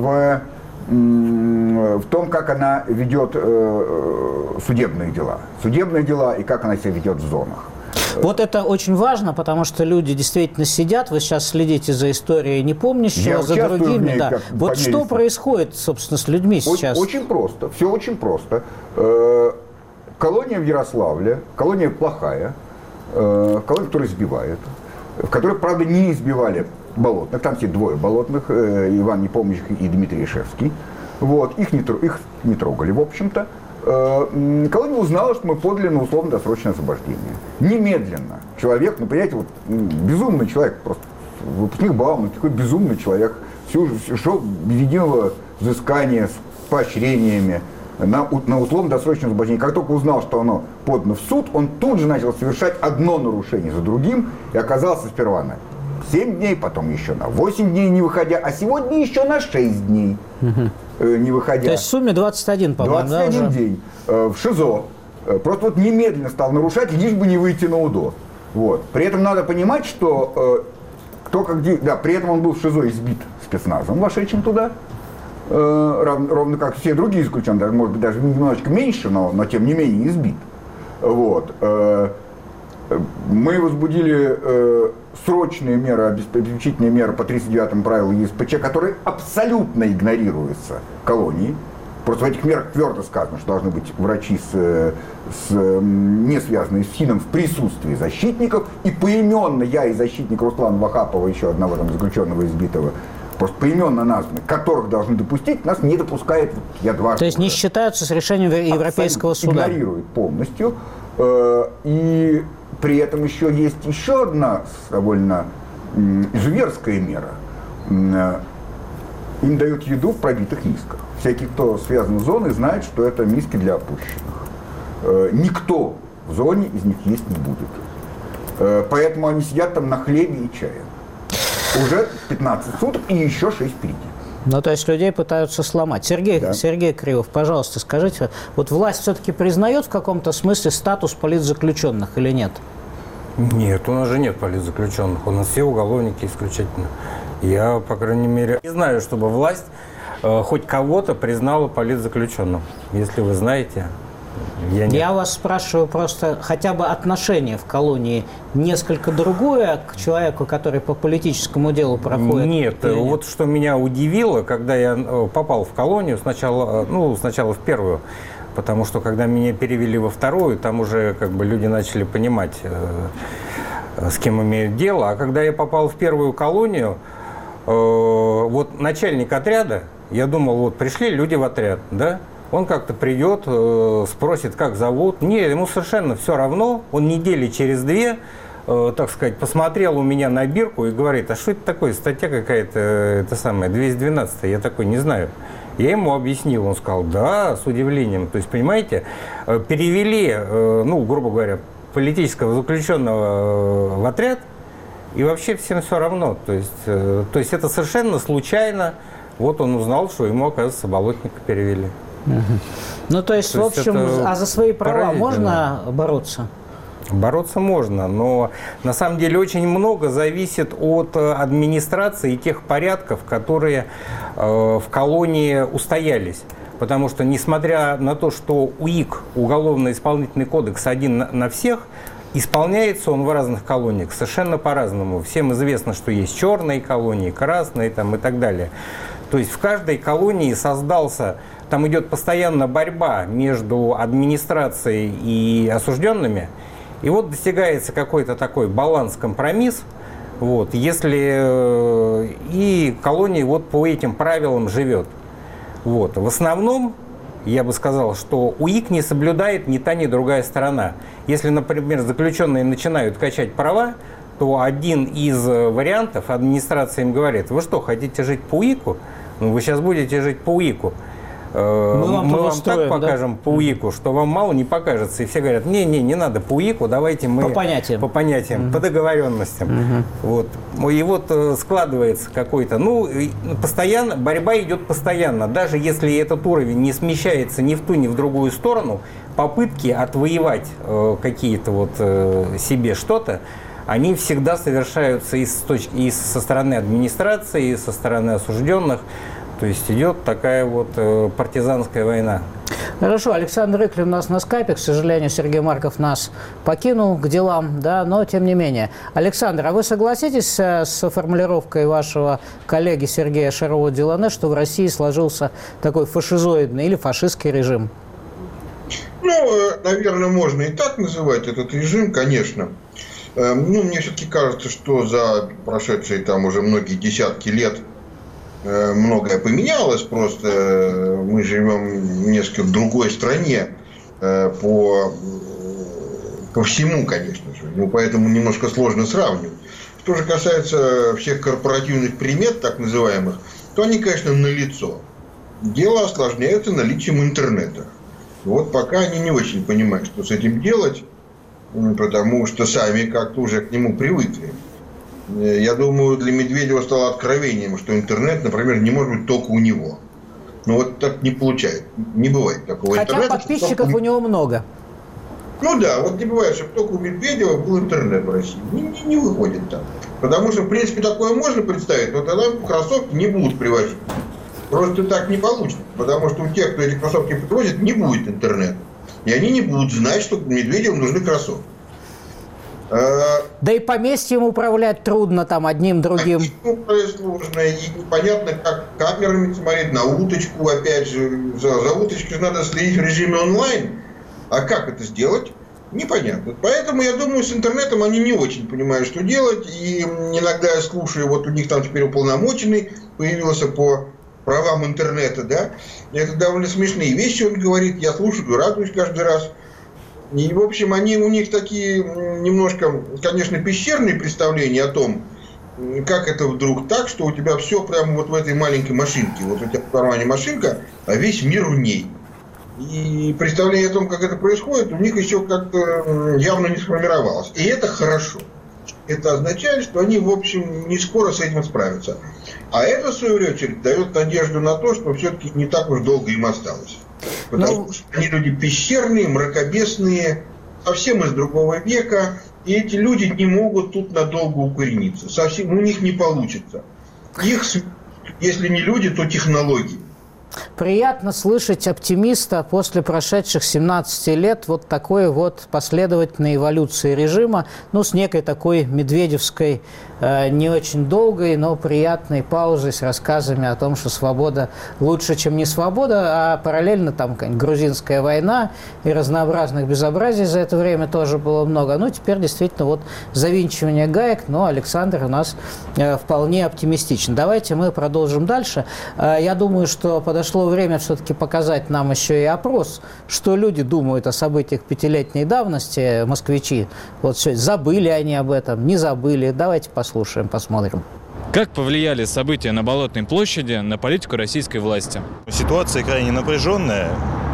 Speaker 6: В том, как она ведет судебные дела и как она себя ведет в зонах.
Speaker 4: Вот это очень важно, потому что люди действительно сидят, вы сейчас следите за историей непомнящего, за другими. Да. Вот что происходит, собственно, с людьми сейчас?
Speaker 6: Очень просто, все очень просто. Колония в Ярославле, колония плохая, колония, которая избивает, в которой, правда, не избивали Болотных, там все двое Болотных, Иван Непомнящих и Дмитрий Ишевский. Вот, их не трогали, в общем-то. Колония узнала, что мы подали на условно-досрочное освобождение. Немедленно. Человек, ну, понимаете, вот, безумный человек, просто выпускник Баумана, такой безумный человек, шел без единого взыскания, с поощрениями на условно-досрочное освобождение. Как только узнал, что оно подано в суд, он тут же начал совершать одно нарушение за другим и оказался сперва на 7 дней, потом еще на 8 дней не выходя, а сегодня еще на 6 дней не выходя.
Speaker 4: То есть в сумме 21, по-моему,
Speaker 6: 21 день в ШИЗО. Просто вот немедленно стал нарушать, лишь бы не выйти на УДО. Вот. При этом надо понимать, что при этом он был в ШИЗО избит спецназом, вошедшим туда, ровно как все другие заключенные, может быть, даже немножечко меньше, но тем не менее избит. Вот. Мы возбудили срочные меры, обеспечительные меры по 39-му правилу ЕСПЧ, которые абсолютно игнорируются колонией. Просто в этих мерах твердо сказано, что должны быть врачи, не связанные с ФИНом, в присутствии защитников. И поименно я и защитник Руслана Вахапова, еще одного там заключенного избитого, просто поименно названы, которых должны допустить, нас не допускает.
Speaker 4: То есть не считаются с решением Европейского суда?
Speaker 6: Игнорируют полностью. И при этом еще есть еще одна довольно изуверская мера. Им дают еду в пробитых мисках. Всякий, кто связан с зоной, знает, что это миски для опущенных. Никто в зоне из них есть не будет. Поэтому они сидят там на хлебе и чае. Уже 15 суток и еще 6 впереди.
Speaker 4: Ну, то есть людей пытаются сломать. Сергей Кривов, пожалуйста, скажите, вот власть все-таки признает в каком-то смысле статус политзаключенных или нет?
Speaker 5: Нет, у нас же нет политзаключенных, у нас все уголовники исключительно. Я, по крайней мере, не знаю, чтобы власть хоть кого-то признала политзаключенным. Если вы знаете, я нет.
Speaker 4: Я вас спрашиваю просто хотя бы отношение в колонии несколько другое к человеку, который по политическому делу проходит?
Speaker 5: Нет, вот что меня удивило, когда я попал в колонию, сначала в первую, потому что когда меня перевели во вторую, там уже как бы люди начали понимать, с кем имеют дело. А когда я попал в первую колонию, вот начальник отряда, я думал, вот пришли люди в отряд, да, он как-то придет, спросит, как зовут. Не, ему совершенно все равно, он недели через 2, так сказать, посмотрел у меня на бирку и говорит, а что это такое, статья какая-то, 212, я такой, не знаю. Я ему объяснил, он сказал, да, с удивлением. То есть, понимаете, перевели, грубо говоря, политического заключенного в отряд, и вообще всем все равно. То есть это совершенно случайно. Вот он узнал, что ему, оказывается, Болотника перевели.
Speaker 4: Ну, то есть, в общем, а за свои права можно бороться?
Speaker 5: Бороться можно, но на самом деле очень много зависит от администрации и тех порядков, которые в колонии устоялись. Потому что, несмотря на то, что УИК, Уголовно-исполнительный кодекс, один на всех, исполняется он в разных колониях совершенно по-разному. Всем известно, что есть черные колонии, красные там, и так далее. То есть в каждой колонии там идет постоянно борьба между администрацией и осужденными. И вот достигается какой-то такой баланс, компромисс. Вот, и колония вот по этим правилам живет. Вот. В основном, я бы сказал, что УИК не соблюдает ни та, ни другая сторона. Если, например, заключенные начинают качать права, то один из вариантов администрация им говорит, вы что, хотите жить по УИКу? Ну, вы сейчас будете жить по УИКу. Мы вам так покажем, да? По УИКу, что вам мало не покажется. И все говорят, не надо по УИКу, давайте мы... По понятиям, по договоренностям. Вот. И вот складывается какой-то... постоянно, борьба идет постоянно. Даже если этот уровень не смещается ни в ту, ни в другую сторону, попытки отвоевать какие-то вот себе что-то, они всегда совершаются и со стороны администрации, и со стороны осужденных. То есть идет такая вот партизанская война.
Speaker 4: Хорошо, Александр Иклин у нас на скайпе. К сожалению, Сергей Марков нас покинул к делам, да, но тем не менее. Александр, а вы согласитесь с формулировкой вашего коллеги Сергея Шарова-Делане, что в России сложился такой фашизоидный или фашистский режим?
Speaker 8: Наверное, можно и так называть этот режим, конечно. Мне все-таки кажется, что за прошедшие там уже многие десятки лет многое поменялось, просто мы живем в несколько другой стране по всему, конечно же, поэтому немножко сложно сравнивать. Что же касается всех корпоративных примет, так называемых, то они, конечно, налицо. Дело осложняется наличием интернета. Вот пока они не очень понимают, что с этим делать, потому что сами как-то уже к нему привыкли. Я думаю, для Медведева стало откровением, что интернет, например, не может быть только у него. Но вот так не получается. Не бывает такого интернета.
Speaker 4: Хотя подписчиков у него много.
Speaker 8: Вот не бывает, чтобы только у Медведева был интернет в России. Не выходит так. Потому что, в принципе, такое можно представить, но тогда кроссовки не будут привозить. Просто так не получится. Потому что у тех, кто эти кроссовки привозит, не будет интернета. И они не будут знать, что Медведеву нужны кроссовки.
Speaker 4: Да и поместьем управлять трудно, там, одним, другим.
Speaker 8: Сложно, и непонятно, как камерами смотреть на уточку, опять же, за уточкой же надо следить в режиме онлайн. А как это сделать? Непонятно. Поэтому, я думаю, с интернетом они не очень понимают, что делать. И иногда я слушаю, вот у них там теперь уполномоченный появился по правам интернета, да. Это довольно смешные вещи он говорит, я слушаю, радуюсь каждый раз. И, в общем, у них такие немножко, конечно, пещерные представления о том, как это вдруг так, что у тебя все прямо вот в этой маленькой машинке. Вот у тебя в кармане машинка, а весь мир в ней. И представление о том, как это происходит, у них еще как-то явно не сформировалось. И это хорошо. это означает, что они, в общем, не скоро с этим справятся. А это, в свою очередь, дает надежду на то, что все-таки не так уж долго им осталось. Потому что они люди пещерные, мракобесные, совсем из другого века, и эти люди не могут тут надолго укорениться. Совсем у них не получится. Их, если не люди, то технологии.
Speaker 4: Приятно слышать оптимиста после прошедших 17 лет вот такой вот последовательной эволюции режима, ну, с некой такой медведевской, не очень долгой, но приятной паузой с рассказами о том, что свобода лучше, чем не свобода, а параллельно там грузинская война и разнообразных безобразий за это время тоже было много. Ну, теперь действительно вот завинчивание гаек, но Александр у нас вполне оптимистичен. Давайте мы продолжим дальше. Я думаю, что подошло время все-таки показать нам еще и опрос, что люди думают о событиях пятилетней давности, москвичи. Вот все, забыли они об этом, не забыли. Давайте послушаем, посмотрим.
Speaker 13: Как повлияли события на Болотной площади на политику российской власти?
Speaker 14: Ситуация крайне напряженная.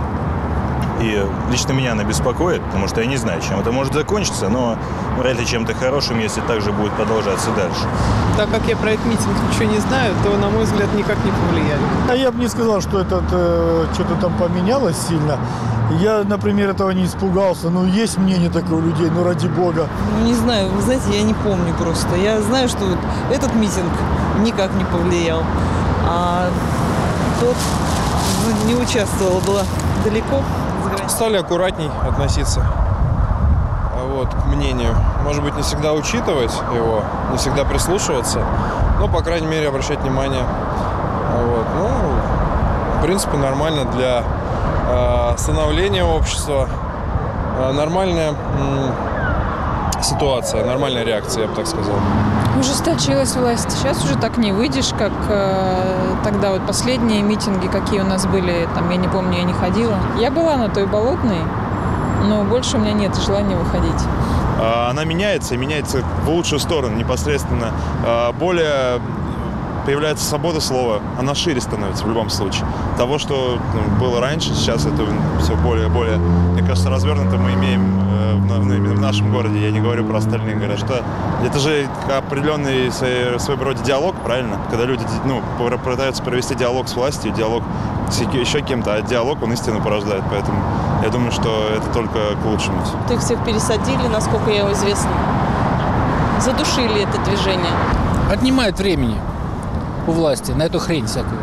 Speaker 14: И лично меня она беспокоит, потому что я не знаю, чем это может закончиться, но вряд ли чем-то хорошим, если так же будет продолжаться дальше.
Speaker 15: Так как я про этот митинг ничего не знаю, то, на мой взгляд, никак не повлияли.
Speaker 16: А я бы не сказал, что это что-то там поменялось сильно. Я, например, этого не испугался. Ну, есть мнение такое у людей, ну, ради бога.
Speaker 15: Ну, не знаю, вы знаете, я не помню просто. Я знаю, что вот этот митинг никак не повлиял. А тот не участвовал, была далеко.
Speaker 17: Стали аккуратней относиться вот, к мнению. Может быть, не всегда учитывать его, не всегда прислушиваться, но, по крайней мере, обращать внимание. Вот. Ну, в принципе, нормально для становления общества. Нормальная ситуация, нормальная реакция, я бы так сказал.
Speaker 18: Ужесточилась власть. Сейчас уже так не выйдешь, как тогда вот последние митинги, какие у нас были, там, я не помню, я не ходила. Я была на той Болотной, но больше у меня нет желания выходить.
Speaker 14: Она меняется, и меняется в лучшую сторону непосредственно. Более появляется свобода слова, она шире становится в любом случае. Того, что было раньше, сейчас это все более, мне кажется, развернуто мы имеем именно в нашем городе. Я не говорю про остальные города. Это же определенный своего рода диалог, правильно? Когда люди пытаются провести диалог с властью, диалог с еще кем-то, а диалог, он истину порождает. Поэтому я думаю, что это только к лучшему.
Speaker 15: Их всех пересадили, насколько я известно. Задушили это движение.
Speaker 19: Отнимает времени у власти на эту хрень всякую.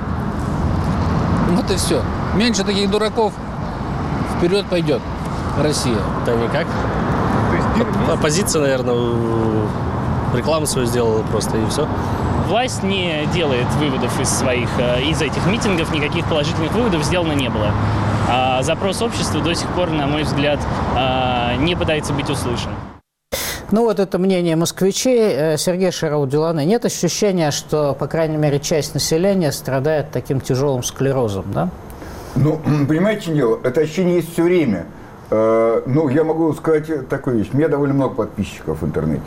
Speaker 19: Вот и все. Меньше таких дураков, вперед пойдет Россия.
Speaker 20: Да никак. Оппозиция, наверное, рекламу свою сделала просто, и все.
Speaker 21: Власть не делает выводов из этих митингов, никаких положительных выводов сделано не было. Запрос общества до сих пор, на мой взгляд, не пытается быть услышан.
Speaker 4: Ну вот это мнение москвичей. Сергей Шароу-Делане. Нет ощущения, что, по крайней мере, часть населения страдает таким тяжелым склерозом, да?
Speaker 6: Ну, понимаете, дело, это ощущение есть все время. Ну, я могу сказать такую вещь. У меня довольно много подписчиков в интернете.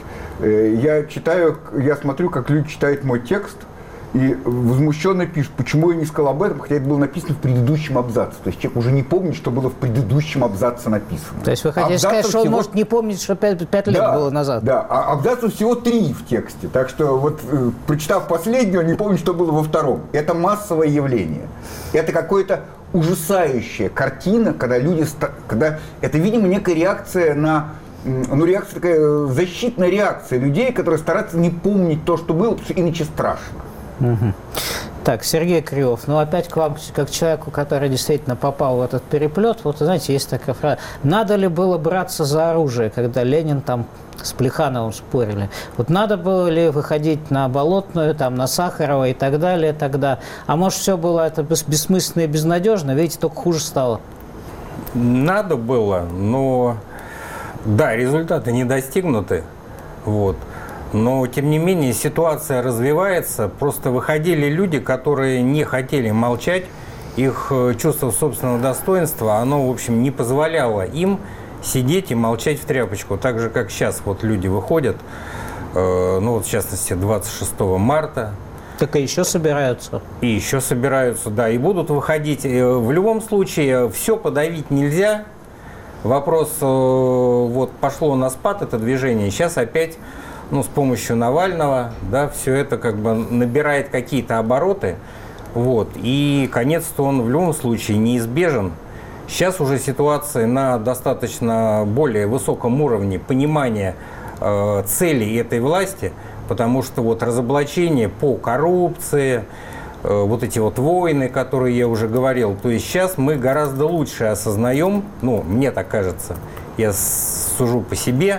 Speaker 6: Я смотрю, как люди читают мой текст, и возмущенно пишут, почему я не сказал об этом, хотя это было написано в предыдущем абзаце. То есть человек уже не помнит, что было в предыдущем абзаце написано.
Speaker 4: То есть вы хотите сказать, что он может не помнить, что 5 лет было назад?
Speaker 6: Да, а абзацев всего 3 в тексте. Так что вот, прочитав последний, он не помнит, что было во втором. Это массовое явление. Это какое-то ужасающая картина, когда это, видимо, некая реакция на... Ну, реакция такая, защитная реакция людей, которые стараются не помнить то, что было, потому что иначе страшно.
Speaker 4: Угу. Так, Сергей Кривов, ну опять к вам, как человеку, который действительно попал в этот переплет, вот, знаете, есть такая фраза, надо ли было браться за оружие, когда Ленин там с Плехановым спорили. Вот надо было ли выходить на Болотную, там, на Сахарова и так далее тогда, а может все было это бессмысленно и безнадежно, видите, только хуже стало.
Speaker 5: Надо было, но да, результаты не достигнуты, вот. Но, тем не менее, ситуация развивается. Просто выходили люди, которые не хотели молчать. Их чувство собственного достоинства, оно, в общем, не позволяло им сидеть и молчать в тряпочку. Так же, как сейчас вот люди выходят, ну вот в частности 26 марта.
Speaker 4: Так и еще собираются.
Speaker 5: И еще собираются, да, и будут выходить. В любом случае, все подавить нельзя. Вопрос, вот пошло на спад это движение, сейчас опять с помощью Навального, да, все это как бы набирает какие-то обороты. Вот. И конец-то он в любом случае неизбежен. Сейчас уже ситуация на достаточно более высоком уровне понимания целей этой власти, потому что вот разоблачение по коррупции, вот эти вот войны, которые я уже говорил, то есть сейчас мы гораздо лучше осознаем, мне так кажется, я сужу по себе,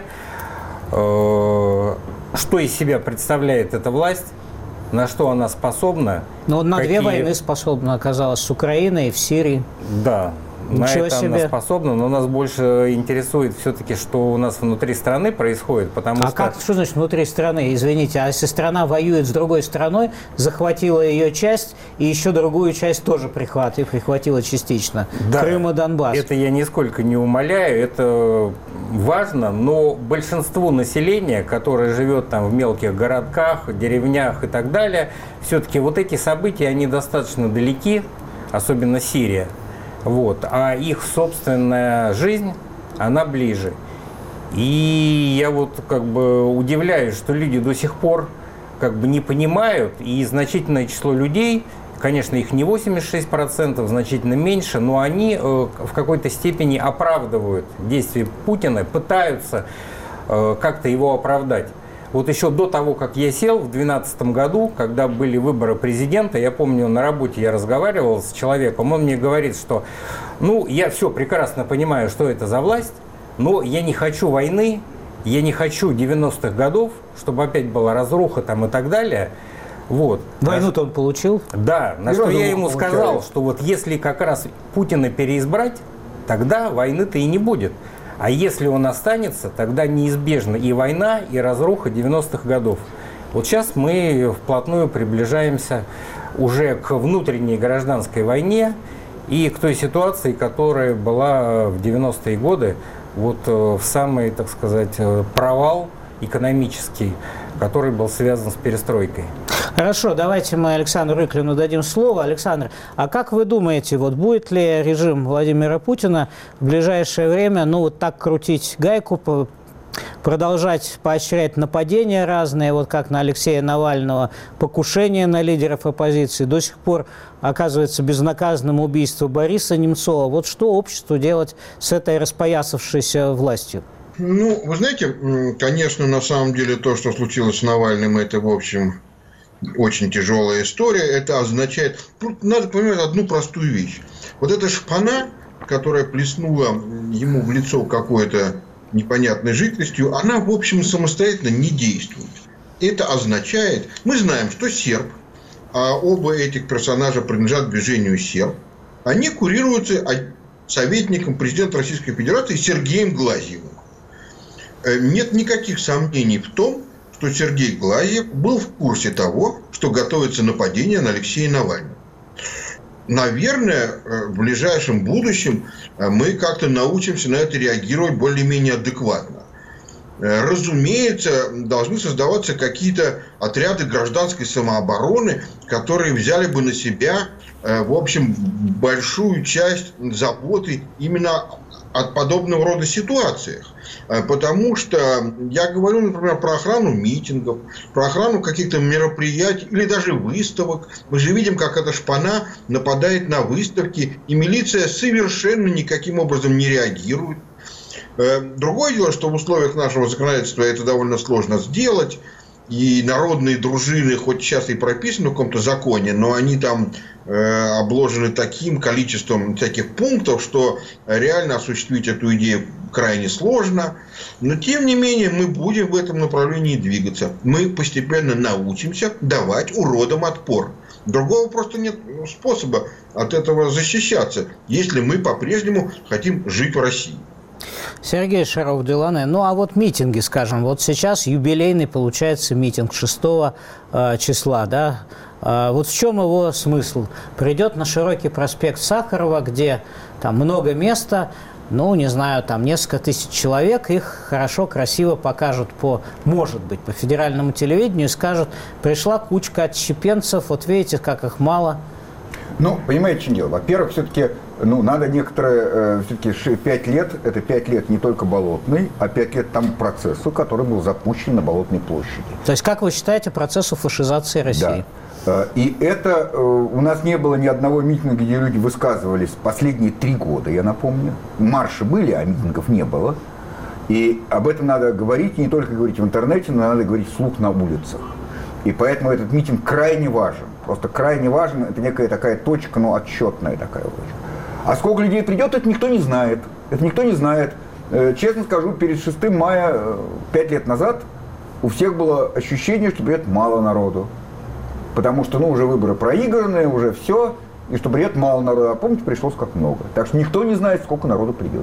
Speaker 5: что из себя представляет эта власть, на что она способна.
Speaker 4: Но на две войны способна оказалась с Украиной и в Сирии.
Speaker 5: Да.
Speaker 4: Ничего
Speaker 5: на это
Speaker 4: себе.
Speaker 5: она способна, но нас больше интересует все-таки, что у нас внутри страны происходит, потому что...
Speaker 4: Что значит внутри страны? Извините, а если страна воюет с другой страной, захватила ее часть, и еще другую часть тоже прихватила частично,
Speaker 5: да,
Speaker 4: Крым и Донбасс.
Speaker 5: Это я нисколько не умаляю, это важно, но большинству населения, которое живет там в мелких городках, деревнях и так далее, все-таки вот эти события, они достаточно далеки, особенно Сирия. Вот. А их собственная жизнь, она ближе. И я вот как бы удивляюсь, что люди до сих пор как бы не понимают, и значительное число людей, конечно, их не 86%, значительно меньше, но они в какой-то степени оправдывают действия Путина, пытаются как-то его оправдать. Вот еще до того, как я сел в 2012 году, когда были выборы президента, я помню, на работе я разговаривал с человеком, он мне говорит, что, я все прекрасно понимаю, что это за власть, но я не хочу войны, я не хочу 90-х годов, чтобы опять была разруха там и так далее. Вот.
Speaker 4: Войну-то он получил?
Speaker 5: Да, на что я ему сказал, что вот если как раз Путина переизбрать, тогда войны-то и не будет. А если он останется, тогда неизбежна и война, и разруха 90-х годов. Вот сейчас мы вплотную приближаемся уже к внутренней гражданской войне и к той ситуации, которая была в 90-е годы, вот в самый, так сказать, провал экономический, который был связан с перестройкой.
Speaker 4: Хорошо, давайте мы Александру Рыклину дадим слово. Александр, а как вы думаете, вот будет ли режим Владимира Путина в ближайшее время, вот так крутить гайку, продолжать поощрять нападения разные, вот как на Алексея Навального, покушения на лидеров оппозиции, до сих пор оказывается безнаказанным убийство Бориса Немцова. Вот что обществу делать с этой распоясавшейся властью?
Speaker 8: Вы знаете, конечно, на самом деле то, что случилось с Навальным, это, в общем, очень тяжелая история. Это означает... Надо понимать одну простую вещь. Вот эта шпана, которая плеснула ему в лицо какой-то непонятной жидкостью, она, в общем, самостоятельно не действует. Это означает... Мы знаем, что серб, а оба этих персонажа принадлежат движению серб, они курируются советником президента Российской Федерации Сергеем Глазьевым. Нет никаких сомнений в том, что Сергей Глазьев был в курсе того, что готовится нападение на Алексея Навального. Наверное, в ближайшем будущем мы как-то научимся на это реагировать более-менее адекватно. Разумеется, должны создаваться какие-то отряды гражданской самообороны, которые взяли бы на себя, в общем, большую часть заботы именно от подобного рода ситуациях. Потому что я говорю, например, про охрану митингов, про охрану каких-то мероприятий или даже выставок. Мы же видим, как эта шпана нападает на выставки, и милиция совершенно никаким образом не реагирует. Другое дело, что в условиях нашего законодательства это довольно сложно сделать. И народные дружины, хоть сейчас и прописаны в каком-то законе, но они там обложены таким количеством всяких пунктов, что реально осуществить эту идею крайне сложно. Но, тем не менее, мы будем в этом направлении двигаться. Мы постепенно научимся давать уродам отпор. Другого просто нет способа от этого защищаться, если мы по-прежнему хотим жить в России.
Speaker 4: Сергей Шаров-Делане. А вот митинги, скажем, вот сейчас юбилейный получается митинг 6 числа, да? Вот в чем его смысл? Придет на широкий проспект Сахарова, где там много места, не знаю, там несколько тысяч человек, их хорошо, красиво покажут может быть, по федеральному телевидению и скажут, пришла кучка отщепенцев, вот видите, как их мало.
Speaker 6: Ну, понимаете, в чем дело? Во-первых, все-таки, надо некоторые, все-таки 5 лет, это 5 лет не только Болотной, а 5 лет тому процессу, который был запущен на Болотной площади.
Speaker 4: То есть, как вы считаете, процессу фашизации России?
Speaker 6: Да. И это, у нас не было ни одного митинга, где люди высказывались последние 3 года, я напомню. Марши были, а митингов не было. И об этом надо говорить, не только говорить в интернете, но надо говорить вслух на улицах. И поэтому этот митинг крайне важен. Просто крайне важен, это некая такая точка, отсчетная такая вот. А сколько людей придет, это никто не знает. Это никто не знает. Честно скажу, перед 6 мая, 5 лет назад, у всех было ощущение, что придет мало народу. Потому что, уже выборы проиграны, уже все, и что придет мало народу. А помните, пришлось как много. Так что никто не знает, сколько народу придет.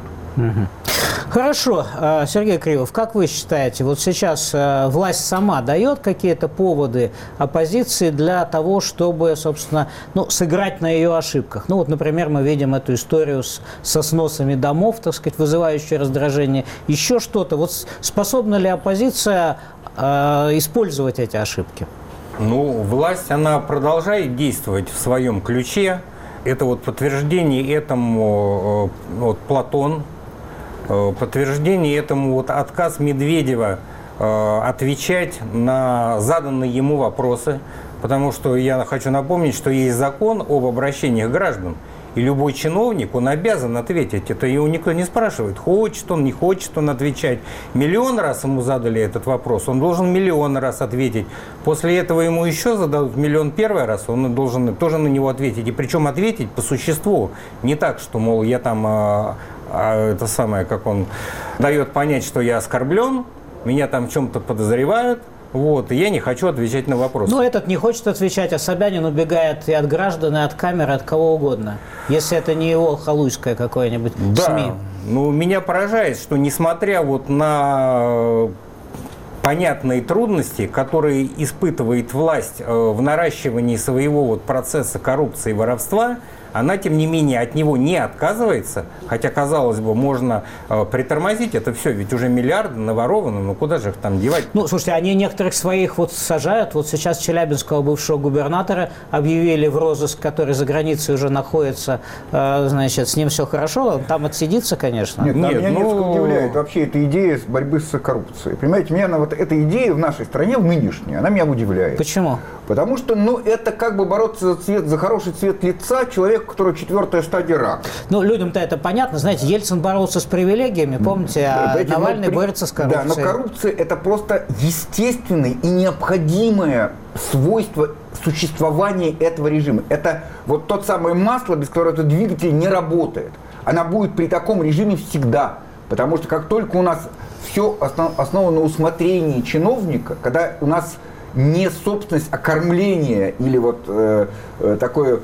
Speaker 4: Хорошо. Сергей Кривов, как вы считаете, вот сейчас власть сама дает какие-то поводы оппозиции для того, чтобы, собственно, сыграть на ее ошибках? Например, мы видим эту историю со сносами домов, так сказать, вызывающие раздражение. Еще что-то. Вот способна ли оппозиция использовать эти ошибки?
Speaker 5: Власть, она продолжает действовать в своем ключе. Это подтверждение этому Платон, подтверждение этому отказ Медведева отвечать на заданные ему вопросы. Потому что я хочу напомнить, что есть закон об обращениях граждан. И любой чиновник, он обязан ответить. Это его никто не спрашивает, хочет он, не хочет он отвечать. Миллион раз ему задали этот вопрос, он должен миллион раз ответить. После этого ему еще зададут миллион первый раз, он должен тоже на него ответить. И причем ответить по существу. Не так, что, мол, я там, это самое, как он дает понять, что я оскорблен, меня там в чем-то подозревают. И я не хочу отвечать на вопросы.
Speaker 4: Этот не хочет отвечать, а Собянин убегает и от граждан, и от камер, и от кого угодно. Если это не его халуйское какое-нибудь СМИ.
Speaker 5: Меня поражает, что несмотря на понятные трудности, которые испытывает власть в наращивании своего процесса коррупции и воровства, она, тем не менее, от него не отказывается, хотя, казалось бы, можно притормозить это все, ведь уже миллиарды наворованы, куда же их там девать?
Speaker 4: Слушайте, они некоторых своих сажают, сейчас Челябинского бывшего губернатора объявили в розыск, который за границей уже находится, с ним все хорошо, он там отсидится, конечно.
Speaker 6: Нет, меня несколько удивляет вообще эта идея борьбы с коррупцией. Понимаете, меня эта идея в нашей стране, в нынешней, она меня удивляет.
Speaker 4: Почему?
Speaker 6: Потому что, это как бы бороться за хороший цвет лица человека, у которого 4-я стадия рака.
Speaker 4: Людям-то это понятно. Знаете, Ельцин боролся с привилегиями, помните, а Навальный борется с коррупцией.
Speaker 6: Да, но коррупция – это просто естественное и необходимое свойство существования этого режима. Это тот самое масло, без которого этот двигатель не работает. Она будет при таком режиме всегда. Потому что как только у нас все основано на усмотрении чиновника, когда у нас не собственность, а кормление или такое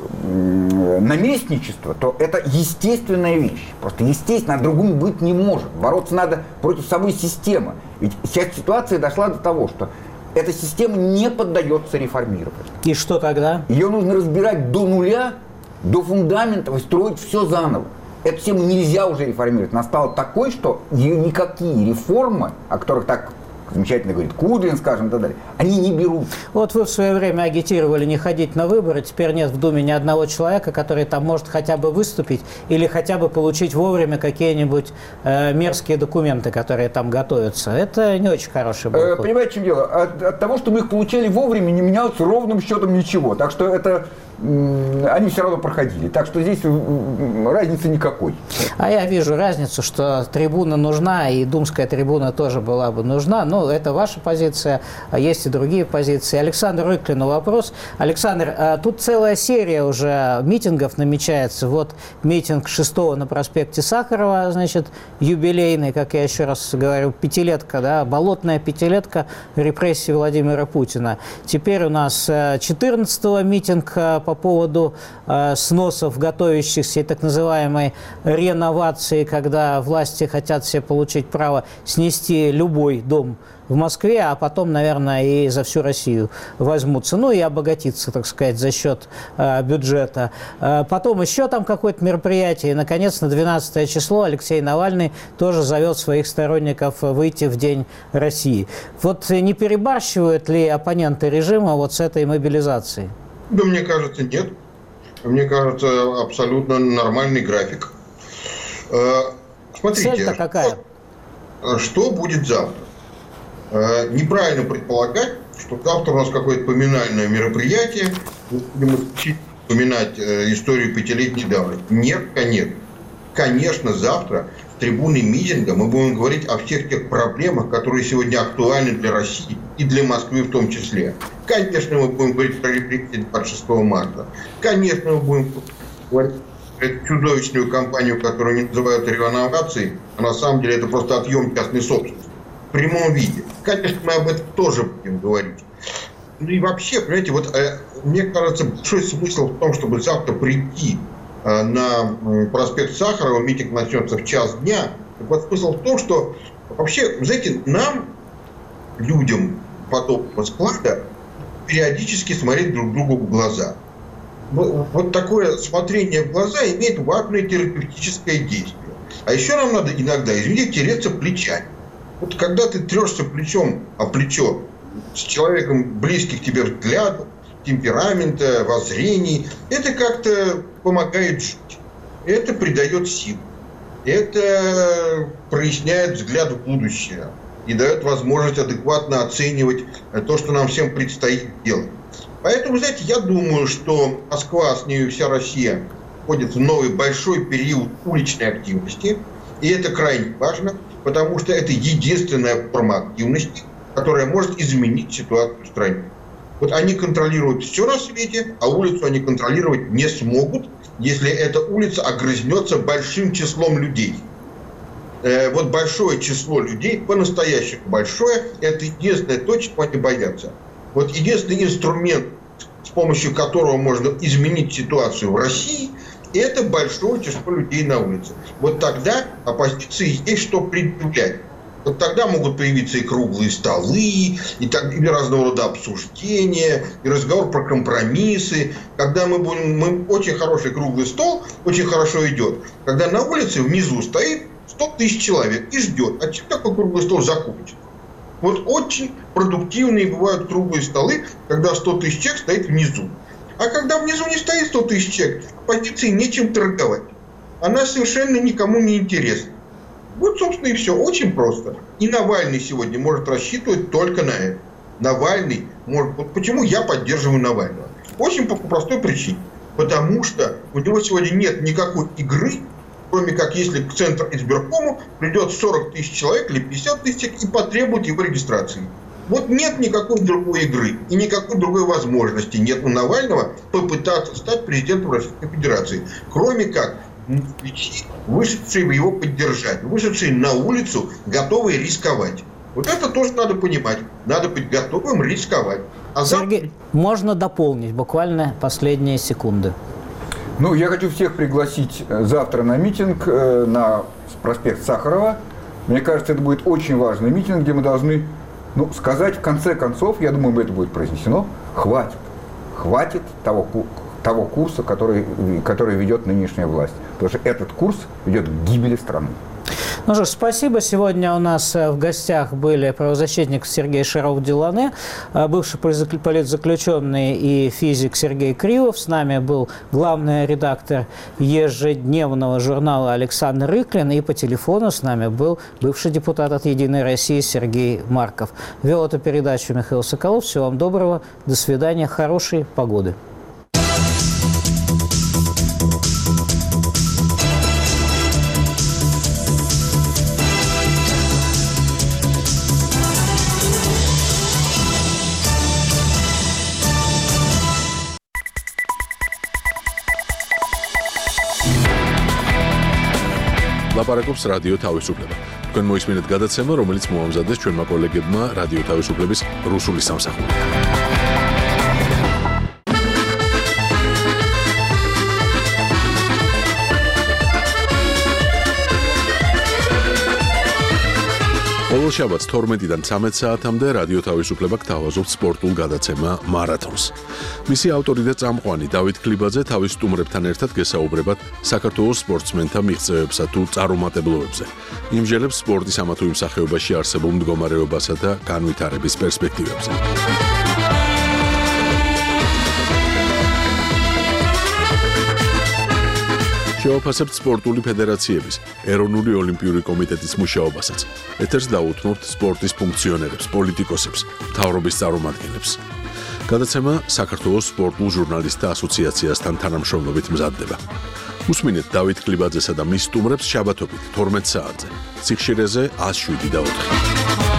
Speaker 6: наместничество, то это естественная вещь. Просто естественно, а другому быть не может. Бороться надо против самой системы. Ведь сейчас ситуация дошла до того, что эта система не поддается реформированию.
Speaker 4: И что тогда?
Speaker 6: Ее нужно разбирать до нуля, до фундамента и строить все заново. Эту систему нельзя уже реформировать. Она стала такой, что ее никакие реформы, о которых так замечательно говорит Кудрин, скажем, и так далее, они не берут.
Speaker 4: Вы в свое время агитировали не ходить на выборы, теперь нет в Думе ни одного человека, который там может хотя бы выступить или хотя бы получить вовремя какие-нибудь мерзкие документы, которые там готовятся. Это не очень хороший был ход.
Speaker 6: Понимаете, в чем дело? От того, что мы их получали вовремя, не менялось ровным счетом ничего. Так что это они все равно проходили. Так что здесь разницы никакой.
Speaker 4: А я вижу разницу, что трибуна нужна, и думская трибуна тоже была бы нужна. Но это ваша позиция, а есть и другие позиции. Александр Рыклину вопрос. Александр, тут целая серия уже митингов намечается. Митинг 6-го на проспекте Сахарова, юбилейный, как я еще раз говорю, пятилетка, болотная пятилетка репрессий Владимира Путина. Теперь у нас 14-го митинг по поводу сносов, готовящихся и так называемой реновации, когда власти хотят себе получить право снести любой дом в Москве, а потом, наверное, и за всю Россию возьмутся. И обогатиться, так сказать, за счет бюджета. Потом еще там какое-то мероприятие. И, наконец, на 12 число Алексей Навальный тоже зовет своих сторонников выйти в День России. Не перебарщивают ли оппоненты режима с этой мобилизацией?
Speaker 8: Да, мне кажется, нет. мне кажется, абсолютно нормальный график. Смотрите,
Speaker 4: цель-то какая?
Speaker 8: Что будет завтра? Неправильно предполагать, что завтра у нас какое-то поминальное мероприятие, будем вспоминать историю 5-летней давности. Нет, конечно. Конечно, завтра с трибуны митинга мы будем говорить о всех тех проблемах, которые сегодня актуальны для России и для Москвы в том числе. Конечно, мы будем говорить про репрессии 26 марта. Конечно, мы будем говорить про эту чудовищную кампанию, которую они называют реновацией, а на самом деле это просто отъем частной собственности. В прямом виде. Конечно, мы об этом тоже будем говорить. Ну и вообще, понимаете, вот мне кажется, большой смысл в том, чтобы завтра прийти на проспект Сахарова, митинг начнется в час дня. Так вот, смысл в том, что вообще, знаете, нам, людям подобного склада, периодически смотреть друг другу в глаза. Вот такое смотрение в глаза имеет важное терапевтическое действие. А еще нам надо иногда, извините, тереться плечами. Вот когда ты трешься плечом о плечо с человеком близких тебе взглядов, темперамента, воззрений, это как-то помогает жить. Это придает силу. Это проясняет взгляд в будущее и дает возможность адекватно оценивать то, что нам всем предстоит делать. Поэтому, знаете, я думаю, что Москва, с нею вся Россия, входит в новый большой период уличной активности. И это крайне важно, потому что это единственная форма активности, которая может изменить ситуацию в стране. Вот они контролируют все на свете, а улицу они контролировать не смогут, если эта улица огрызнется большим числом людей. Вот большое число людей, по-настоящему большое, это единственное то, чего они боятся. Вот единственный инструмент, с помощью которого можно изменить ситуацию в России, это большое число людей на улице. Вот тогда оппозиции есть что предъявлять. Вот тогда могут появиться и круглые столы, и разного рода обсуждения, и разговор про компромиссы. Когда мы очень хороший круглый стол, очень хорошо идет. Когда на улице внизу стоит 100 тысяч человек и ждет, а чем такой круглый стол закончится. Вот очень продуктивные бывают круглые столы, когда 100 тысяч человек стоит внизу. А когда внизу не стоит 100 тысяч человек, оппозиции нечем торговать. Она совершенно никому не интересна. Вот, собственно, и все. Очень просто. И Навальный сегодня может рассчитывать только на это. Навальный может... Вот почему я поддерживаю Навального? Очень по простой причине. Потому что у него сегодня нет никакой игры, кроме как если к Центру избиркому придет 40 тысяч человек или 50 тысяч человек и потребует его регистрации. Вот нет никакой другой игры и никакой другой возможности нет у Навального попытаться стать президентом Российской Федерации. Кроме как вышедшие его поддержать, вышедшие на улицу, готовые рисковать. Вот это тоже надо понимать. Надо быть готовым рисковать.
Speaker 4: Сергей, можно дополнить буквально последние секунды.
Speaker 6: Ну, я хочу всех пригласить завтра на митинг на проспект Сахарова. Мне кажется, это будет очень важный митинг, где мы должны сказать в конце концов, я думаю, это будет произнесено, хватит. Хватит того курса, который ведет нынешняя власть. Потому что этот курс ведет к гибели страны.
Speaker 4: Ну что ж, спасибо. Сегодня у нас в гостях были правозащитник Сергей Шаров-Делане, бывший политзаключенный и физик Сергей Кривов. С нами был главный редактор ежедневного журнала Александр Рыклин. И по телефону с нами был бывший депутат от «Единой России» Сергей Марков. Вел эту передачу Михаил Соколов. Всего вам доброго. До свидания. Хорошей погоды.
Speaker 1: ლაპარაკობს რადიო თავისუფლება. თქვენ მოისმინეთ გადაცემა, რომელიც მოამზადეს ჩვენმა კოლეგებმა რადიო თავისუფლების რუსული სამსახური. ყოველ შაბათს 12-დან 13 საათამდე რადიო თავისუფლება გთავაზობთ სპორტულ გადაცემა მარათონს. მისი ავტორი და წამყვანი დავით ქლიბაძე თავის სტუმრებთან ერთად გესაუბრებათ საქართველოს სპორტსმენთა მიღწევებსა თუ წარუმატებლობებზე. იმჟელებს სპორტის ამა თუ იმ სახეობაში არსებულ მდგომარეობასა და განვითარების პერსპექტივებზე. შევაფასებთ სპორტული ფედერაციების, ეროვნული ოლიმპიური კომიტეტის მუშაობასაც. ეთერს დაუთმობთ სპორტის ფუნქციონერებს, პოლიტიკოსებს, მთავრობის წარმომადგენლებს. გადაცემა საქართველოს სპორტულ ჟურნალისტთა ასოციაციასთან თანამშრომლობით მზადდება. უსმინეთ დავით კლიბაძესა და მის სტუმრებს შაბათობით 12 საათზე. სიხშირეზე 107 და 4.